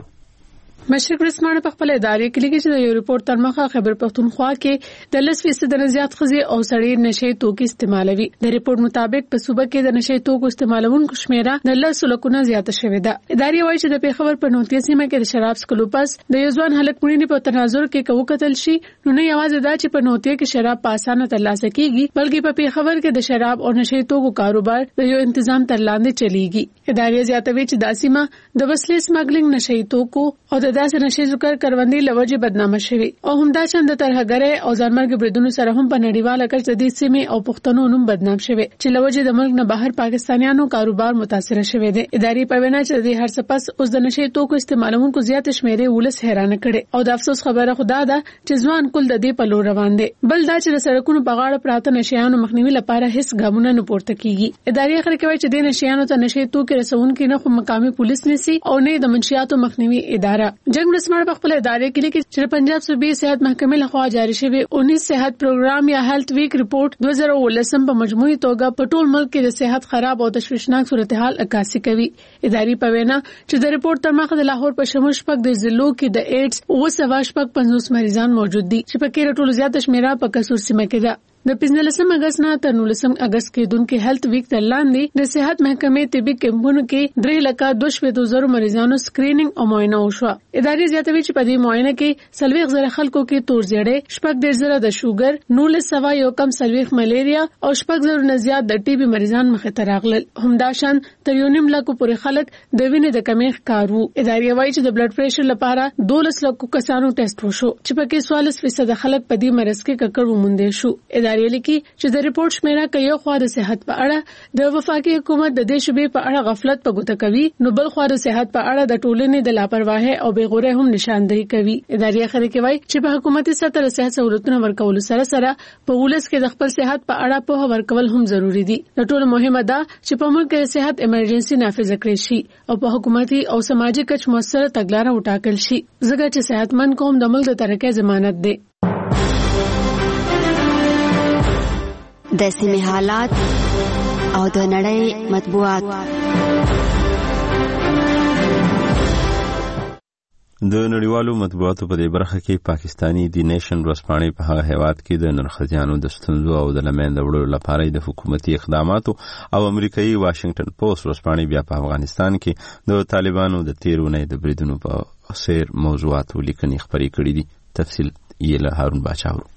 Speaker 22: مشرق رسمانه په خپل ادارې کې لیکي چې د یو ریپورت تر مخه خیبر پختونخوا کې د لس فیصد نه زیات ښځې او سړي نشي توکي استعمالوي. د ریپورت مطابق په صوبه کې د نشي توکو استعمالونکو شمیره د لس لکونه زیاته شوې ده. ادارې وایي چې د پیښور په نوتیا سیمه کې د شراب سکلو پس د یو ځوان هلک مړینې په تناظر کې کوو قتل شي نو نه یوازې دا چې په نوتیا کې شراب په اسانه ترلاسه کیږي بلکې په پیښور کې د شراب او نشي توکو کاروبار د یو تنظیم تر لاندې چلیږي. ادارې زیاتوي چې د سیمه د وسلې سمګلینګ نشي توکو او د داسې نشي ذکر کروندې لوجه بدنامه شوی او همدا چند ترهګره او ځانمرګ بریدونو سره هم په نړیواله کچه د دې سیمې او پښتنو نوم بدنام شوی چې لوجه د ملک نه بهر پاکستانیانو کاروبار متاثر شوی دی. ادارې په وینا چې د هر څه پس اوس د نشي توکو استعمالونکو زیات شمیرې ولس حیران کړي او د افسوس خبره خدا ده چې ځوان کول د دې په لور روان دي بل دا چې د سړکونو په غاړه پراته نشيانو مخنیوي لپاره هیڅ ګامونه نه پورته کیږي. ادارې خبرې کوي چې د نشيانو ته نشي توکو رسونکو نه خو مقامي پولیس نسی او نه د منشیاتو مخنیوي اداره. جنگ رسمانه په خپل ادارې کې لیکي چې پنجاب صوبې صحت محکمې لخوا جاری شوی اونیس صحت پروګرام یا هیلث ویک ریپورت دو هزار ولسم په مجموعي توګه په ټول ملک کې د صحت خراب او تشویشناک صورتحال عکاسي کوي. ادارې په وینا چې د ریپورت تر مخه د لاهور په شمول شپږ د ضلعو کې د ایډز او سوا شپږ پنځوس مریضان موجود دي چې په کې ټول زیات شمیره په کسور سیمه کې ده. د پنځلسم اگست نه تر نولسم اگست کې دونکو هیلث ویک تر لاندې د صحت محکمې طبي کیمپونو کې درې لکه دوه شپږ زره مریضانو سکرینینګ او معاینه وشو. ادارې زیاتوي چې په دې معاینه کې سلويغ زره خلکو کې تور زیړې شپږ ډیر زره د شوګر نولس سوا یو کم سلويغ ملیریا او شپږ زره نه زیات د ټي بي مریضان مخه ته راغلل. همداشان تر یو نیم لکو پورې خلک د وینې د کمی ښکار وو. ادارې وایي چې د بلډ پریشر لپاره دولس لکو کسانو ټیسټ وشو چې په کې چوالیس فیصد خلک په دې مرز کې ککړ وموندل شو. ادارې ادارې لیکي چې د ریپورت شمیره کوي خو د صحت په اړه د وفاقي حکومت د دې شبي په اړه غفلت په ګوته کوي، نو بل خو د صحت په اړه د ټولنې د لاپرواهي او بېغورۍ هم نشاندهي کوي. ادارې خلک کوي چې په حکومتي سطح صحت سہولتونو ورکول سره سره په ولس کې د خپل صحت په اړه په ورکول هم ضروری دي. د ټولو مهمه ده چې په ملک کې صحت ایمرجنسي نافذ کړي شي او په حکومتي او سماجي کچ موثره تګلارې وټاکل شي، ځکه چې صحتمند قوم د ملک د ترقۍ ضمانت دی.
Speaker 5: د سیمې حالات او د نړۍ مطبوعات.
Speaker 1: د نړیوالو مطبوعاتو په دې برخه کې پاکستانی دی نیشن ورځپاڼې په هغه هیواد کې د نرخزیانو د ستونزو او د لمنځه وړلو لپاره د حکومتي اقداماتو او امریکایي واشنگټن پوسټ ورځپاڼې بیا په افغانستان کې د طالبانو د تیرونې د بریدونو په سیر موضوعاتو لیکنې خبرې کړې دي. تفصیل یې له هارون باچاورو.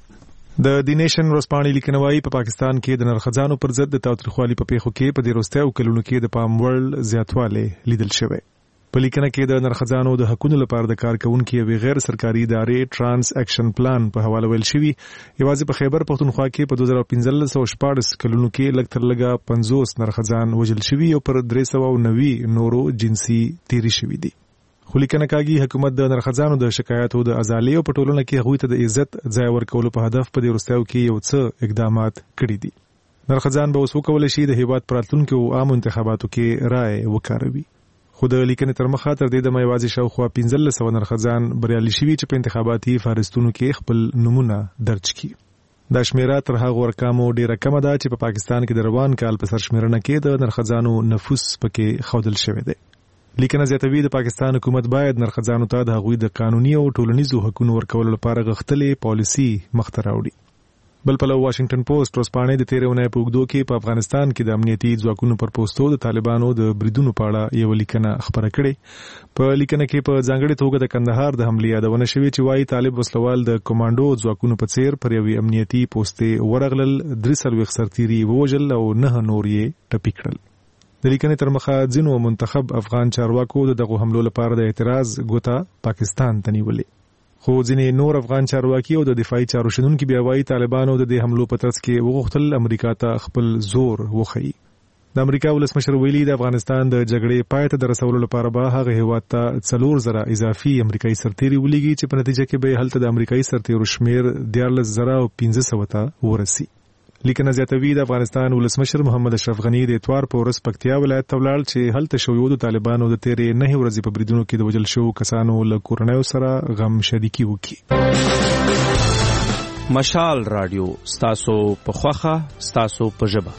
Speaker 8: د دی نیشن ورځپاڼې لیکنوي په پاکستان کې د نرخزانو پر ضد د تاوتریخوالي په پیښو کې په دې وروستیو کلونو کې د پام وړ زیاتوالی لیدل شوی. په لیکنه کې د نرخزانو د حقوقو لپاره د کارکونکو یو غیر سرکاري ادارې ترانس اکشن پلان په حواله ویل شوی یوازې په خیبر پختونخوا کې په دوه زره پنځلس او شپږ کلونو کې لږ تر لږه پنځوس نرخزان وژل شوی او پر درې سوه او نوي نورو جنسي تیری شوی دي. خو لیکنه کوي حکومت د نرخزانو د شکایاتو د ازالۍ او په ټولنه کې هغوی ته د عزت ځای ورکولو په هدف په دې وروستیو کې یو څه اقدامات کړي دي. نرخزان به اوس وکولای شي د هیواد په راتلونکو عامو انتخاباتو کې رائے وکاروي. خو د لیکنې تر مخه تر دې د مېوازي شاوخوا پنځلس سوه نرخزان بریالي شوي چې په انتخاباتي فارستونو کې خپل نمونه درج کړي. دا شمیره تر هغه ورکامو ډیره کمه ده چې په پاکستان کې د روان کال په سرشمیرنه کې د نرخزانو نفوس پکې ښودل شوی دی. لیکنه زیاتوي د پاکستان حکومت باید نرخزانو ته د هغوی د قانوني او ټولنیزو حقوقو ورکولو لپاره غښتلې پالیسي مخته راوړي. بل پلو واشنگټن پوسټ ورځپاڼې د تیرې اونۍ په اوږدو کې په افغانستان کې د امنیتي ځواکونو پر پوسټو د طالبانو د بریدونو په اړه یو لیکنه خبره کړې. په لیکنه کې په ځانګړې توګه د کندهار د حملې یادونه شوې چې وايي طالب وسلوال د کمانډو ځواکونو په څیر پر یوې امنیتي پوسټې ورغلل، درې څلوېښت سرتیري ووژل او نه نور یې ټپي کړل. د لیکنې تر مخه ځینو منتخب افغان چارواکو د دغو حملو لپاره د اعتراض ګوته پاکستان ته نیولې. خو ځینې نور افغان چارواکي او د دفاعي چارو شنونکي بیا وایي طالبانو د دې حملو په ترڅ کې وغوښتل امریکا ته خپل زور وښيي. د امریکا ولسمشر ویلي د افغانستان د جګړې پای ته د رسولو لپاره به هغه هیواد ته څلور زره اضافي امریکایي سرتیري ولیږي چې په نتیجه کې به هلته د امریکایي سرتیرو شمیر دیارلس زره او پنځه سوه ته ورسي. لیکنه زیاتوي د افغانستان ولسمشر محمد اشرف غنی د اتوار په ورځ پکتیا ولایت ته ولاړ چې هلته شویو د طالبانو د تیرې نه ورځې په بریدونو کې د وژل شوو کسانو له کورنیو سره غم شریکي وکړي.
Speaker 9: مشال رادیو ستاسو په خوخه ستاسو په ژبه.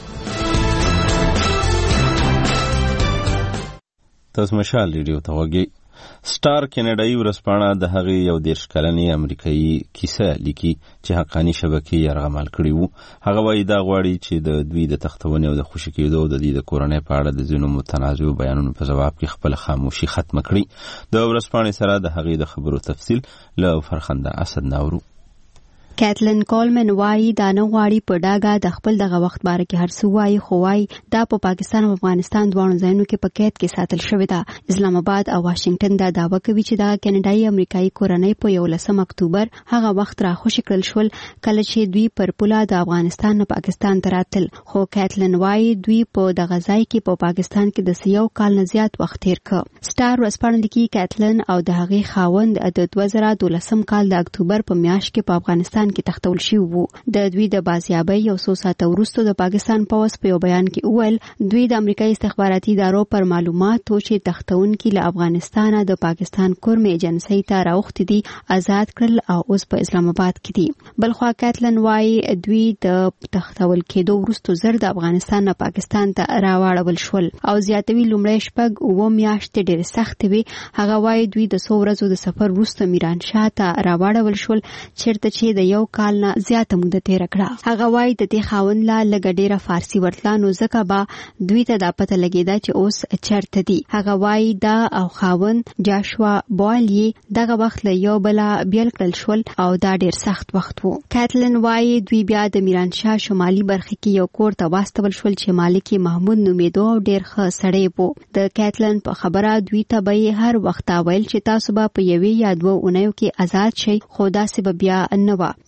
Speaker 1: تاسو مشال رادیو ته وګورئ. سٹار کینیډایي ورځپاڼه د هغې یو دېرش کلنې امریکایي کیسه لیکي چې حقاني شبکې یرغمال کړي وو. هغه وایي دا غواړي چې د دوی د تختونې او د خوشي کېدو د دوی د کورنۍ په اړه د ځینو متنازعو بیانونو په ځواب کې خپل خاموشي ختمه کړي. د ورځپاڼې سره د هغې د خبرو تفصیل له فرخنده اسد ناورو.
Speaker 5: کیتلن کولمن وایي دا نه غواړي په ډاګه د خپل دغه وخت باره کې هر څه وایي، خو وایي دا په پاکستان او افغانستان دواړو ځایونو کې په قید کې ساتل شوې ده. اسلام آباد او واشنگټن دا دعوه کوي چې دا کینیډایي امریکایي کورنۍ په یولسم اکتوبر هغه وخت راخوشي کړل شول کله چې دوی پر پوله د افغانستان نه پاکستان ته راتل. خو کیتلن وایي دوی په دغه ځای کې په پاکستان کې د یو کال نه زیات وخت تیر کړ. سٹار ورځپاڼه لیکي کیتلن او د هغې خاوند د دوه زره دولسم کال د اکتوبر په میاشت کې په افغانستان کې تختول شوي وو. د دوی د بازیابۍ یو څو ساعته وروسته د پاکستان پوځ په یو بیان کې وویل دوی د امریکایي استخباراتي ادارو پر معلوماتو چې تختونکي له افغانستانه د پاکستان کورمې ایجنسۍ ته راوختي دي آزاد کړل او اوس په اسلام آباد کې دي. بلخوا کیتلن وایي دوی د تختول کېدو وروسته زر د افغانستان نه پاکستان ته راواړول شول او زیاتوي لومړی شپږ اووه میاشتې ډېرې سختې وې. هغه وایي دوی د څو ورځو د سفر وروسته میرانشاه ته راواړول شول چېرته چې د یو کال نه زیاته موده تېره کړه. هغه وایي د دې خاوند لا لږه ډېره فارسي ورتله نو ځکه به دوی ته دا پته لګېده چې اوس چېرته دي. هغه وایي دا او خاوند جاشوا بوایل یې دغه وخت له یو بله بیل کړل شول او دا ډېر سخت وخت و. کیتلن وایي دوی بیا د میرانشاه شمالي برخې کې یو کور ته واستول شول چې مالک یې محمود نومېدو او ډېر ښه سړی و. د کیتلن په خبره دوی ته به یې هر وخت ویل چې تاسو به په یوې یا دوه اونیو کې آزاد شئ، خو داسې به بیا نه وه.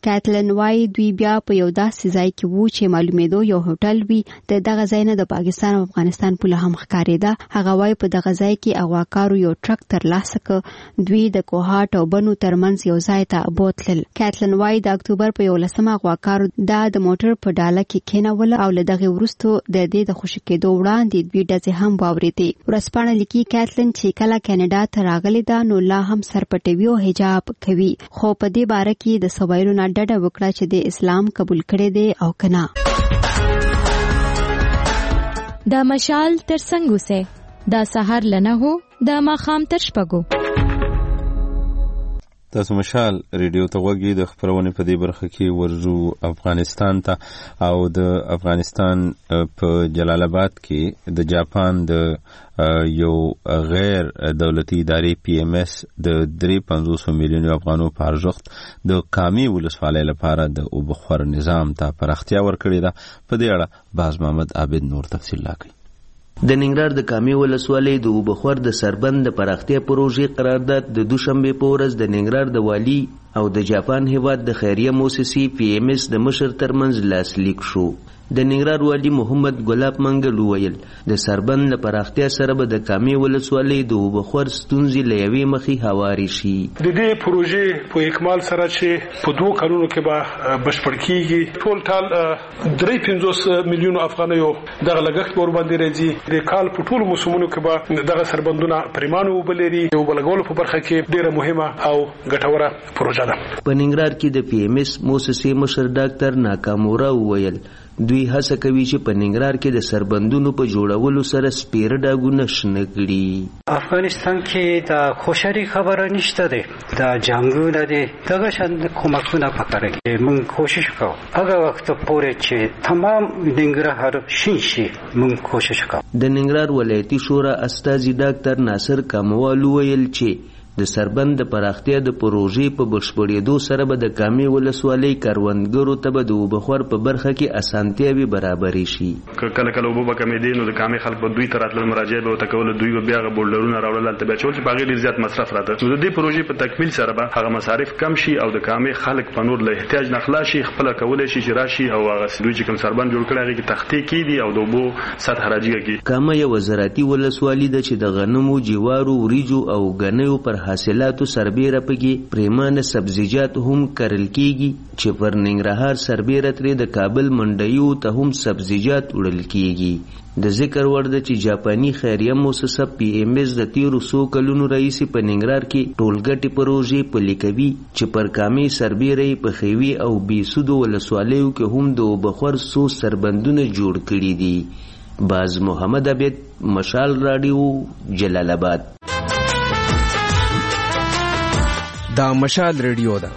Speaker 5: کاتلن وای دوی بیا په یو داسې ځای کې وو چې معلومېدو یو هوټل وی د دغه ځای نه د پاکستان او افغانستان پوله هم ښکارېده. هغه وای په دغه ځای کې اغواکارو یو ټرک ترلاسه کړ. دوی د کوهاټ او بنو ترمنځ یو ځای ته بوتلل. کاتلن وای د اکتوبر په یولسمه اغواکارو دا د موټر په ډاله کې کېنول او له دغه وروسته د دې د خوشی کېدو وړاندې دوی ډزې هم واورېدې. ورځپاڼه لیکي کاتلن چې کله کینیډا ته راغلې ده نو لا هم سر پټوي او حجاب کوي، خو په دې باره کې د سوایلو نه ډډه وکړه چې د اسلام قبول کړي دي او کنه.
Speaker 16: دا مشال تر څنګه سه دا سحر لنه هو دا ماخام تر شپګو.
Speaker 1: تاسو مشال ریډیو ته وګورئ. د خبرونې په دې برخه کې ورجو افغانستان ته او د افغانستان په جلال آباد کې د جاپان د یو غیر دولتي ادارې پی ایم اس د درې پنځوس میلیونو افغانو په ارزښت د کامي ولسوالۍ لپاره د اوبخور نظام ته پراختیا ورکړې ده. په دې اړه باز محمد عابد نور تفصیل راکړي.
Speaker 10: د ننګرهار د کامي ولسوالۍ د اوبخور د سربند د پراختیا پروژې قرارداد د دوشنبه په ورځ د ننګرهار د والی او د جاپان هیواد د خیریه موسسې پی ایم اس د مشر ترمنځ لاسلیک شو. د ننګرهار والی محمد ګلاب منګل وویل د سربند له پراختیا سره به د کامي ولسوالۍ د اوبخور ستونزې له یوې مخې هوارې شي.
Speaker 11: د دې پروژې په اکمال سره چې په دوه کلونو کې به بشپړ کیږي ټول ټال درې پنځوس میلیونو افغانیو دغه لګښت ور باندې راځي. د کال په ټولو موسمونو کې به دغه سربندونه پریمانه وبلري. یو بلګول په برخه کې ډیره مهمه او ګټوره پروژه ده.
Speaker 10: په ننګرهار کې د پی ایم اس موسسې مشر ډاکټر ناکامورا وویل دوی هڅه کوي چې په ننګرهار کې د سربندونو په جوړولو سره سپیره ډاګونه شنه کړي.
Speaker 13: افغانستان کې د خوشحالي خبره نشته ده، د جنگونه دي، دغه شان کومکونه پکاره کې موږ کوشش کوو هغه وخت پورې چې تمام ننګرهار شین شي موږ کوشش کوو.
Speaker 10: د ننګرهار ولایتي شورا استازي ډاکټر ناصر کاموال ویل چې د سربند د پراختیا د پروژې په بشپړېدو سره به د کامي ولسوالۍ کروندګرو ته به د اوبخور په برخه کې اسانتیاوې برابرې شي.
Speaker 14: کله کله اوبه به کمېدې نو د کامي خلک به دوی ته راتلل، مراجعه به ورته کوله، دوی به بیا هغه بولډرونه راوړل هلته بیا اچول چې په هغې ډېر زیات مصرف راته. نو د دې پروژې په تکمیل سره به هغه مصارف کم شي او د کامي خلک په نور له احتیاج نه خلاص شي، خپله کولی شي چې راشي او هغه دوی چې کوم سربند جوړ کړی هغې کې تختې کېږدي او د اوبو سطح راجیګه کړي.
Speaker 10: کامه یوه زراعتي ولسوالي ده چې د غنمو، جوارو، وریجو او ګنیو پر حاصلاتو سربیره پکې پریمانه سبزیجات هم کرل کیږي چې پر ننګرهار سربیره ترې د کابل منډیو ته هم سبزیجات وړل کیږي. د ذکر وړ ده چې جاپاني خیریه موسسه پی ایم اس د تیرو څو کلونو راهیسې په ننګرهار کې ټولګټې پروژې پلي کوي چې پر کامي سربیره یې په ښیوي او بېسودو ولسوالیو کې هم د اوبخور څو سربندونه جوړ کړي دي. باز محمد عبید، مشال راډیو، جلال آباد.
Speaker 15: دا مشال ریډیو ده.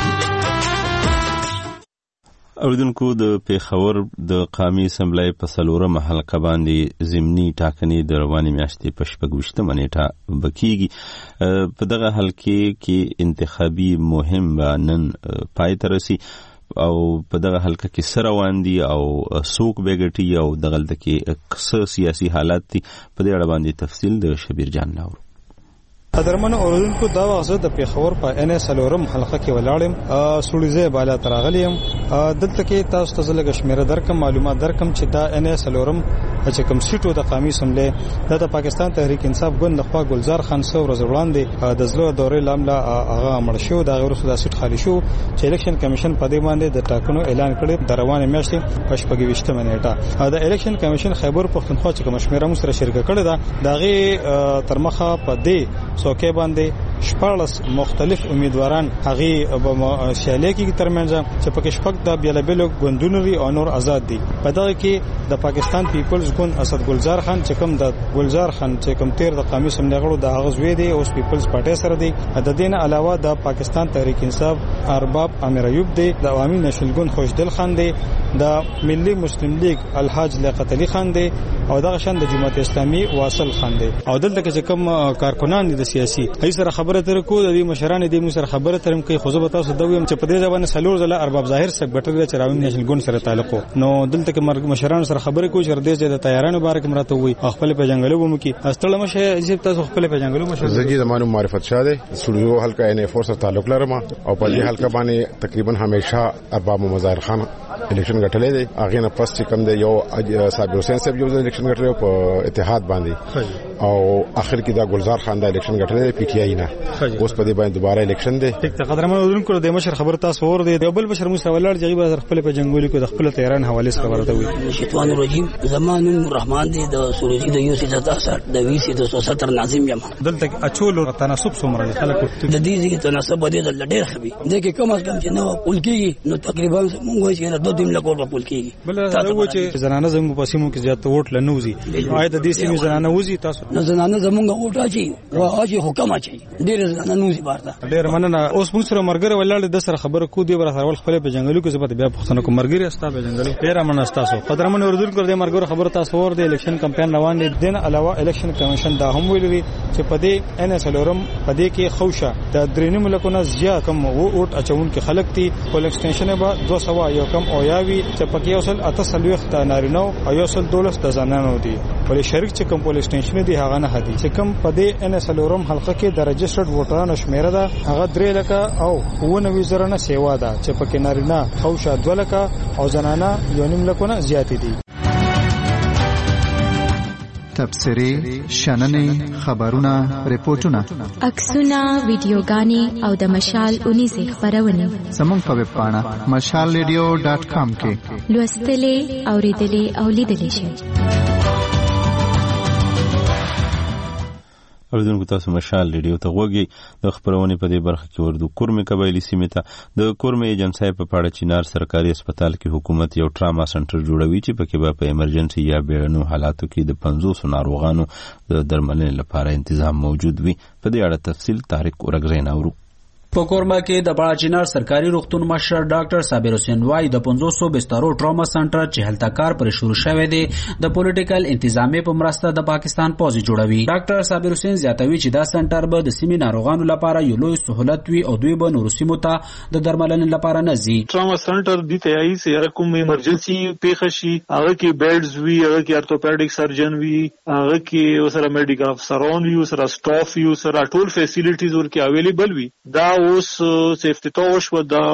Speaker 1: اوریدونکو د پیښور د قامي اسمبلی په څلورمه حلقه باندې ضمني ټاکنې د روانې میاشتې په شپږویشتمه نیټه به کیږي. په دغه حلقې کې انتخابي مهم به نن پای ته رسي او په دغه حلقه کې څه روان دي او څوک به ګټي او دغلته کې څه سیاسي حالات دي، په دې اړه باندې تفصیل د شبیر جان ناور.
Speaker 26: قدرمن اوریدونکو دا وخت د پیښور په ان اس لورم حلقه کې ولاړم. سړیزه بالا تراغلیم دلته کې تاسو ته لږ شمیره درکم معلومات درکم چې دا ان اس لورم چې کوم سیټو د قامي اسمبلی د پاکستان تحریک انصاف ګوند لخوا ګلزار خان سو ورځ وړاندې د زلو دورې لامله هغه مړ شو. دا غوښتل د سیټ خالی شو چې الیکشن کمیشن په دې باندې د ټاکنو اعلان کړی د روانې میاشتې په شپږویشتمه نیټه. د الیکشن کمیشن خیبر پښتونخوا چې کوم شمیره مو سره شریک کړی دا دغه ترمخه په دې څوکې باندې شپږلس مختلف امیدواران هغه به سیالي کې ترمنځ چې پکې شپږ د بیلابلو ګوندونو لري او نور آزاد دي. په دغه کې د پاکستان پیپلز ګوند اسد ګلزار خان چې کوم د ګلزار خان چې کوم تیر د قومي اسمبلی غړو د هغه زوی دی اوس پیپلز پارټي سره دی. د دین علاوه د پاکستان تحریک انصاف ارباب امیر ایوب دی، د عوامي نشل ګوند خوشدل خان دی، د ملي مسلم لیگ الحاج لیاقت علي خان دی او دغه شان د جماعت اسلامي واصل خان دی او دلته چې کوم کارکونان دي د سیاسي هي سره خبره تر کو د مشران دي مو سره خبره ترم کوي خو زه به تاسو دویم چې په دې ځوانه سلور زله ارباب ظاهر سکرټری چې راوین نېشنل ګوند سره تعلق نو دلته کې مشران سره خبره کوي چې د دې د تیارانو بارک مراته وي خپل په جنگلو بمو کې استل مشه چې تاسو خپل په جنگلو مشه
Speaker 7: زګي زمانو معرفت شاده سړیو حلقه ان فورس سره تعلق لرم او په دې حلقه باندې تقریبا همیشه ارباب مظاهر خان الیکشن غټلې دي اغه نه پس چې کوم دی یو صابر حسین صاحب یو الیکشن غټلې په اتحاد باندې او اخر کې دا ګلزار خان دا الیکشن غټلې پی ټی آی نه اوس په دې باندې دوباره الیکشن دی
Speaker 26: ټیک ته قدرمن ودونکو د مشر خبر تاسو ور دی بل بشر موسی ولر جګي به خپل په جنگولي کې د خپل تیران حواله سره ورته وي
Speaker 18: شیطان الرجیم زمان الرحمن دی د سورجی د یو سي تاسو د وی سي د ستر ناظم یم
Speaker 26: دلته اچول تناسب سومره خلکو
Speaker 18: د دې ځای تناسب دی د ډېر خبي د کې کم از کم چې نو پول کېږي نو تقریبا موږ وایو چې دوه دیم لکه په پول کېږي
Speaker 26: بل دا و چې زنانه زموږ په سیمو کې زیات ووټ لنوزي آیا د دې سیمې زنانه وزي تاسو
Speaker 18: نه زنانه زموږ ووټ اچي او اچي حکم اچي ډېر زنانه نوزي بارته
Speaker 26: ډېر مننه اوس موږ سره مرګره ولاړ د سره خبره کو دی بر سره خپل په جنگلو کې زبته بیا پښتنه کو مرګري استا په جنگلو ډېر مننه تاسو قدرمن اردو کړ دې مرګره خبره تاسو ور د الیکشن کمپاین روان دي دین علاوه الیکشن کمیشن دا هم ویلي چې په دې ان اس لورم په دې کې خوشه د درینه ملکونو زیات کم ووټ اچون کې خلک دي پول ایکسټنشن به دوه سوه یو کم او یاوي چې پکې اوسل اته وخت نارینو او یو سل دولس د زنانو دي ولې شریک چې کوم پول ایکسټنشن دي هغه نه هدي چې کوم په دې ان اس لورم حلقه کې د رجسټرډ ووټرانو شمیره ده هغه درې لکه او ونه وزرنه سیوا ده چې پکې نارینه خوشه دوه لکه او زنانه یو نیم لکونه زیات دي
Speaker 19: تبصرې شننې خبرونه ریپورتونه
Speaker 16: عکسونه ویډیوګانې او د مشال اونیزې خبرونه
Speaker 19: زموږ په ویب پاڼه مشال ریډیو ډاټ کام کې
Speaker 16: لوستلې اوریدلې او لیدلې شئ.
Speaker 1: اوریدونکو تاسو مشال ریډیو ته غوږی د خبرونې په دې برخه کې وردو کورمې قبایلی سیمه ته د کورمې ایجنسی په پاړه چینار سرکاري هسپتال کې حکومت یو ټراما سنټر جوړوي چې پکې به په ایمرجنسي یا بیړنیو حالاتو کې د پنځوس ناروغانو د درملنې لپاره تنظیم موجود وي. په دې اړه تفصیل طارق اورګزین اورو.
Speaker 20: په کورما کې د باچینار سرکاري روغتون مشر ډاکټر صابر حسین وای د پنځوس بسترو ټراما سنټر چې هلته کار پر شروع شوی دی د پولیټیکل انتظامی په مرسته د پاکستان پوځي جوړوي. ډاکټر صابر حسین زیاتوي چې دا سنټر به د سیمې ناروغانو لپاره یو لوی سہولت وي او دوی به نورو سیمو ته د درملنې لپاره نه ځي.
Speaker 21: ټراما سنټر د تیاری سره کوم ایمرجنسي پیښه شي هغه کې بیډز وي هغه کې ارتوپیډیک سرجن وي هغه کې وسره میډیکل افسران وي وسره سټاف وي وسره ټول فیسیلیټیز ورکه اویلیبل وي. دا اوس سیفټی تو شو د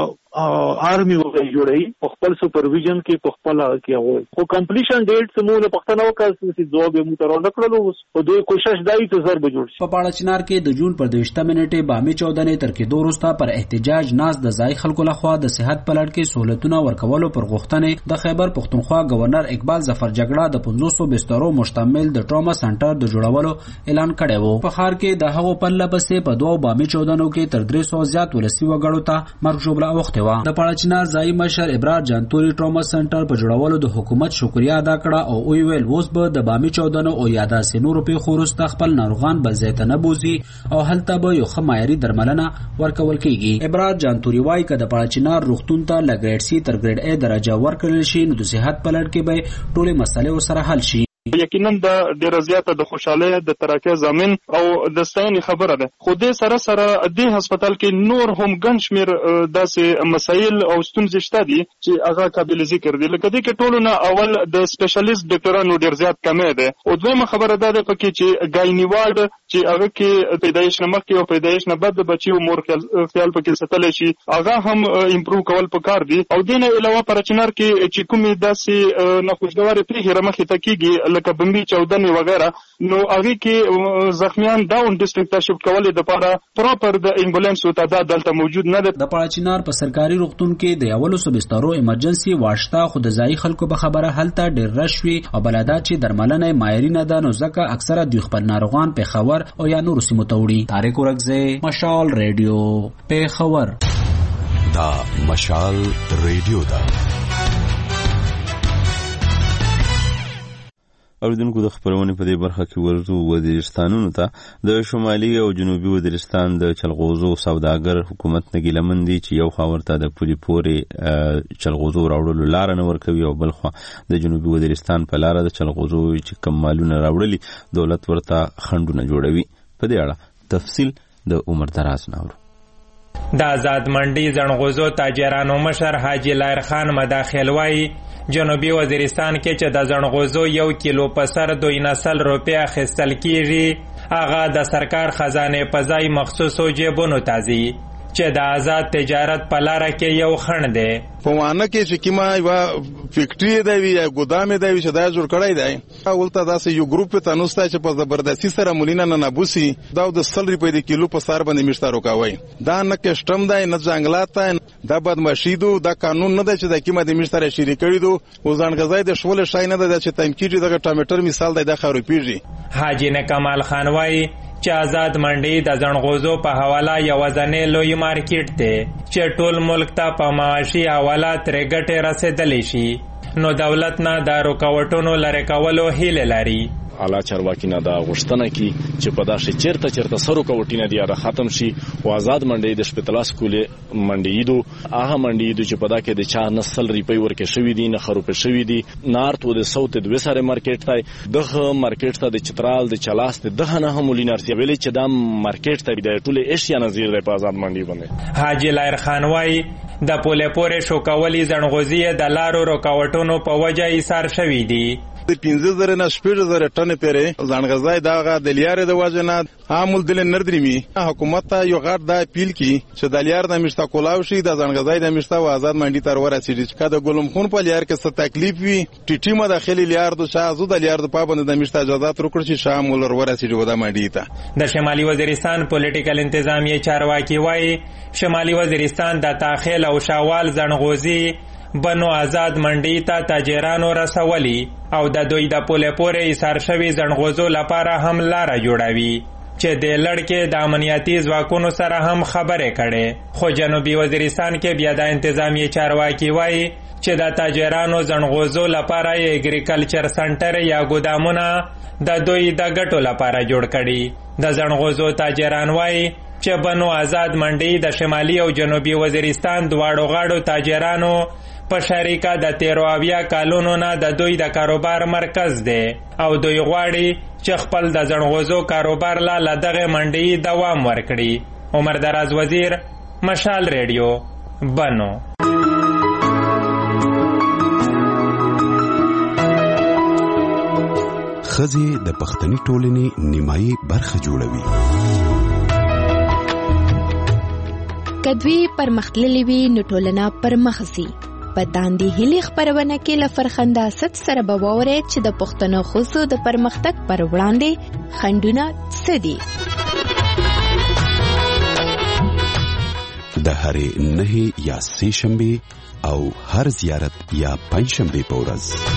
Speaker 21: آرمی وګړي جوړي په خپل سپرویژن کې په خپل کې هغه خو کمپلیشن ډیټ سمونه پښتنو کا چې جواب یې مترو نکړلو په دوی کوشش دای ته ضرب جوړ شي.
Speaker 20: په پاړه چنار کې د جون پر دوشته منټه بامي چودہ تر کې دوه روستا پر احتجاج ناز د ځای خلکو لخوا د صحت پلټ کې سہولتونه ورکولو پر غوښتنې د خیبر پختونخوا گورنر اقبال ظفر جګړه د پنځوس بسترو مشتمل د ټراما سنټر د جوړولو اعلان کړی وو. په خار کې د هغو پله پسې په دوه بامي چودہ کې تر درې سوه زیات ولسی وګړو ته مرګ جوړه وخت د پاړچنار ځای مشر ابراج جانتوري ټراما سنټر په جوړولو د حکومت شکریا ادا کړه او وی ویل اوس به د بامي چودنو او یادا سينورو په خورست خپل ناروغان بل ځای ته نه بوزي او هلته به یو خمایري درملنه ورکول کیږي. ابراج جانتوري وایي چې د پاړچنار روغتون ته لګریډ سي تر ګریډ ا درجه ورکړل شي نو د صحت پلټ کې به ټولې مسلې سره حل شي.
Speaker 21: یقینا د ډیر زیاته د خوشاله د ترقه ضامن او د ستاینې خبره ده خو د سره سره د هسپتال کې نور هم ګڼ شمیر داسې مسایل او ستونزې شته دي چې هغه قابل ذکر دي. لکه د کې ټولو نه اول د سپیشلیست ډاکټرانو ډیر زیات کمې ده او دویمه خبره ده د پکې چې ګاینی وارد چې هغه کې پیدایش نه مخکې او پیدایش نه بعد د بچیو مور خیال پکې ستل شي هغه هم امپروو کول پکار دي. او دینه علاوه پرچنار کې چې کومې داسې ناخوشګوارې پیښې رمخې ته کیږي لکه بمبي چودنې وغیرہ نو هغه کې زخمیان ډاون ډیسټریکټ ته شفټ کولې د لپاره پراپر د امبولانس او تعداد دلته موجود نه ده.
Speaker 20: د پاړچنار په سرکاري روغتون کې د اولو سبسترو ایمرجنسي واشتا خو د ځای خلکو په خبره هلته ډیر رشوي او بلادات چې درملنه مایری نه ده نو ځکه اکثره دوی خپل ناروغان په خبر او یا نور سیمو ته وړي. طارق اورګزی مشال ریډیو په خبر
Speaker 25: دا مشال ریډیو دا
Speaker 1: اوریدونکو د خبرونه په دې برخه کې ورزو وزیرستانونو ته د شمالي او جنوبي وزیرستان د چلغوزو سوداګر حکومت نه ګیلمن دي چې یو خاورته د پولي پورې چلغوزو راوړلو لار نه ورکوي او بل خو د جنوبي وزیرستان په لار د چلغوزو چې کوم مالونه راوړلي دولت ورته خندونه جوړوي. په دې اړه تفصیل د عمر دراز ناورو.
Speaker 2: د آزاد منډي زنغوزو تاجرانو مشر حاجی لایر خان مداخل وای جنوبي وزیرستان کې چې د زنغوزو یو کیلو په سر دوی نسل روپیا اخیستل کیږي هغه د سرکار خزانه په ځای مخصوصو جیبونو تازي چې د آزاد تجارت په لار کې یو خند دی.
Speaker 3: په وانه کې چې کیما یو فیکټری دی یا ګودام دی چې دا جوړ کړی دی اولته داسې یو ګروپ ته نوستا چې په زبردستی سره مولینه نه نبوسی دا د سل روپۍ د کیلو په سر باندې میشته روکاوي دا نه کسٹم دی نه ځنګلات دا بدمعشیدو دا قانون نه دی چې د کیما د میشته شری کړی دو او ځانګزای د شول شای نه دی چې تمکیږي د ټامیټر مثال دی د خوري پیږي.
Speaker 2: حاجی نه کمال خان وای چې آزاد منډي د زنغوزو په حواله یو ځنې لوی مارکیټ دی چې ټول ملک ته په معاشي حواله ترې ګټې رسېدلی شي نو دولت نه د رکاوټونو لرې کولو هیله لري.
Speaker 12: اعلی چارواکي نه دا غوښتنه کی چې په داسې چیرته چیرته سرو کوټینه دی را ختم شي او آزاد منډي د شپتلاس کولې منډي دو هغه منډي دو چې په دا کې د چا نسل ریپي ورکه شوې دي نه خروپ شوې دي نارت او د ساوث د وسره مارکیټ ته دغه مارکیټ ته د چترال د چلاست دغه نه هم لینارسي ویلي چې دا مارکیټ ته د ټوله ایشیا نظیر دی په آزاد منډي باندې.
Speaker 2: حاجی لایر خان وای د پوله پورې شو کولی زنغوزي د لارو رکاوټونو په وجه ایثار شوې دي.
Speaker 3: د پنځه زره نه شپږ زره ټن پیره ځانغزای داغه د لیارې د وجنه عامل دل نردرمي حکومت ته یو غړ د اپیل کی چې د لیار د مشتا کولاو شي د ځانغزای د مشتا او آزاد منډي تر ورسېږي چې د ګلم خون په لیار کې څه تکلیف وي ټیټی مداخلي لیار د شازو د لیار د پابند د مشتا اجازه ورکړي چې شامل ورسېږي ودا منډي ته.
Speaker 2: د شمالي وزیرستان پولیټیکل انتظامیه چارواکي وایي شمالي وزیرستان د تاخیل او شاوال زنغوزي بنو آزاد منډي ته تاجرانو رسولي او د دوی د پوله پورې ایثار شوی زنغوزو لپاره هم لار جوړوي چې د لړکې د امنیتي ځواکونو سره هم خبرې کړي. خو جنوبي وزیرستان کې بیا د انتظامی چارواکي وایي چې د تاجرانو زنغوزو لپاره اګریکلچر سنټر یا ګودامونه د دوی د ګټو لپاره جوړ کړي. د زنغوزو تاجران وایي چې بنو آزاد منډي د شمالي او جنوبي وزیرستان دواړو غاړو تاجرانو په شریکه د تیرو اویا کالونو نه د دوی د کاروبار مرکز دی او دوی غواړي چې خپل د زنغوزو کاروبار لا له دغه منډي دوام ورکړي. عمر دراز وزیر مشال ریډیو بنو.
Speaker 25: ښځې د پښتني ټولنې نیمایي برخه جوړوي.
Speaker 16: کدوی پرمختللې وي نو ټولنه پرمخ ځي. په داندې هلي خبرونه کې له فرخنده ست سره به واورئ چې د پښتنو ښځو د پرمختګ پر وړاندې خنډونه څه دي.
Speaker 25: د هرې نهې یا سې شنبې او هر زیارت یا پنج شنبې په ورځ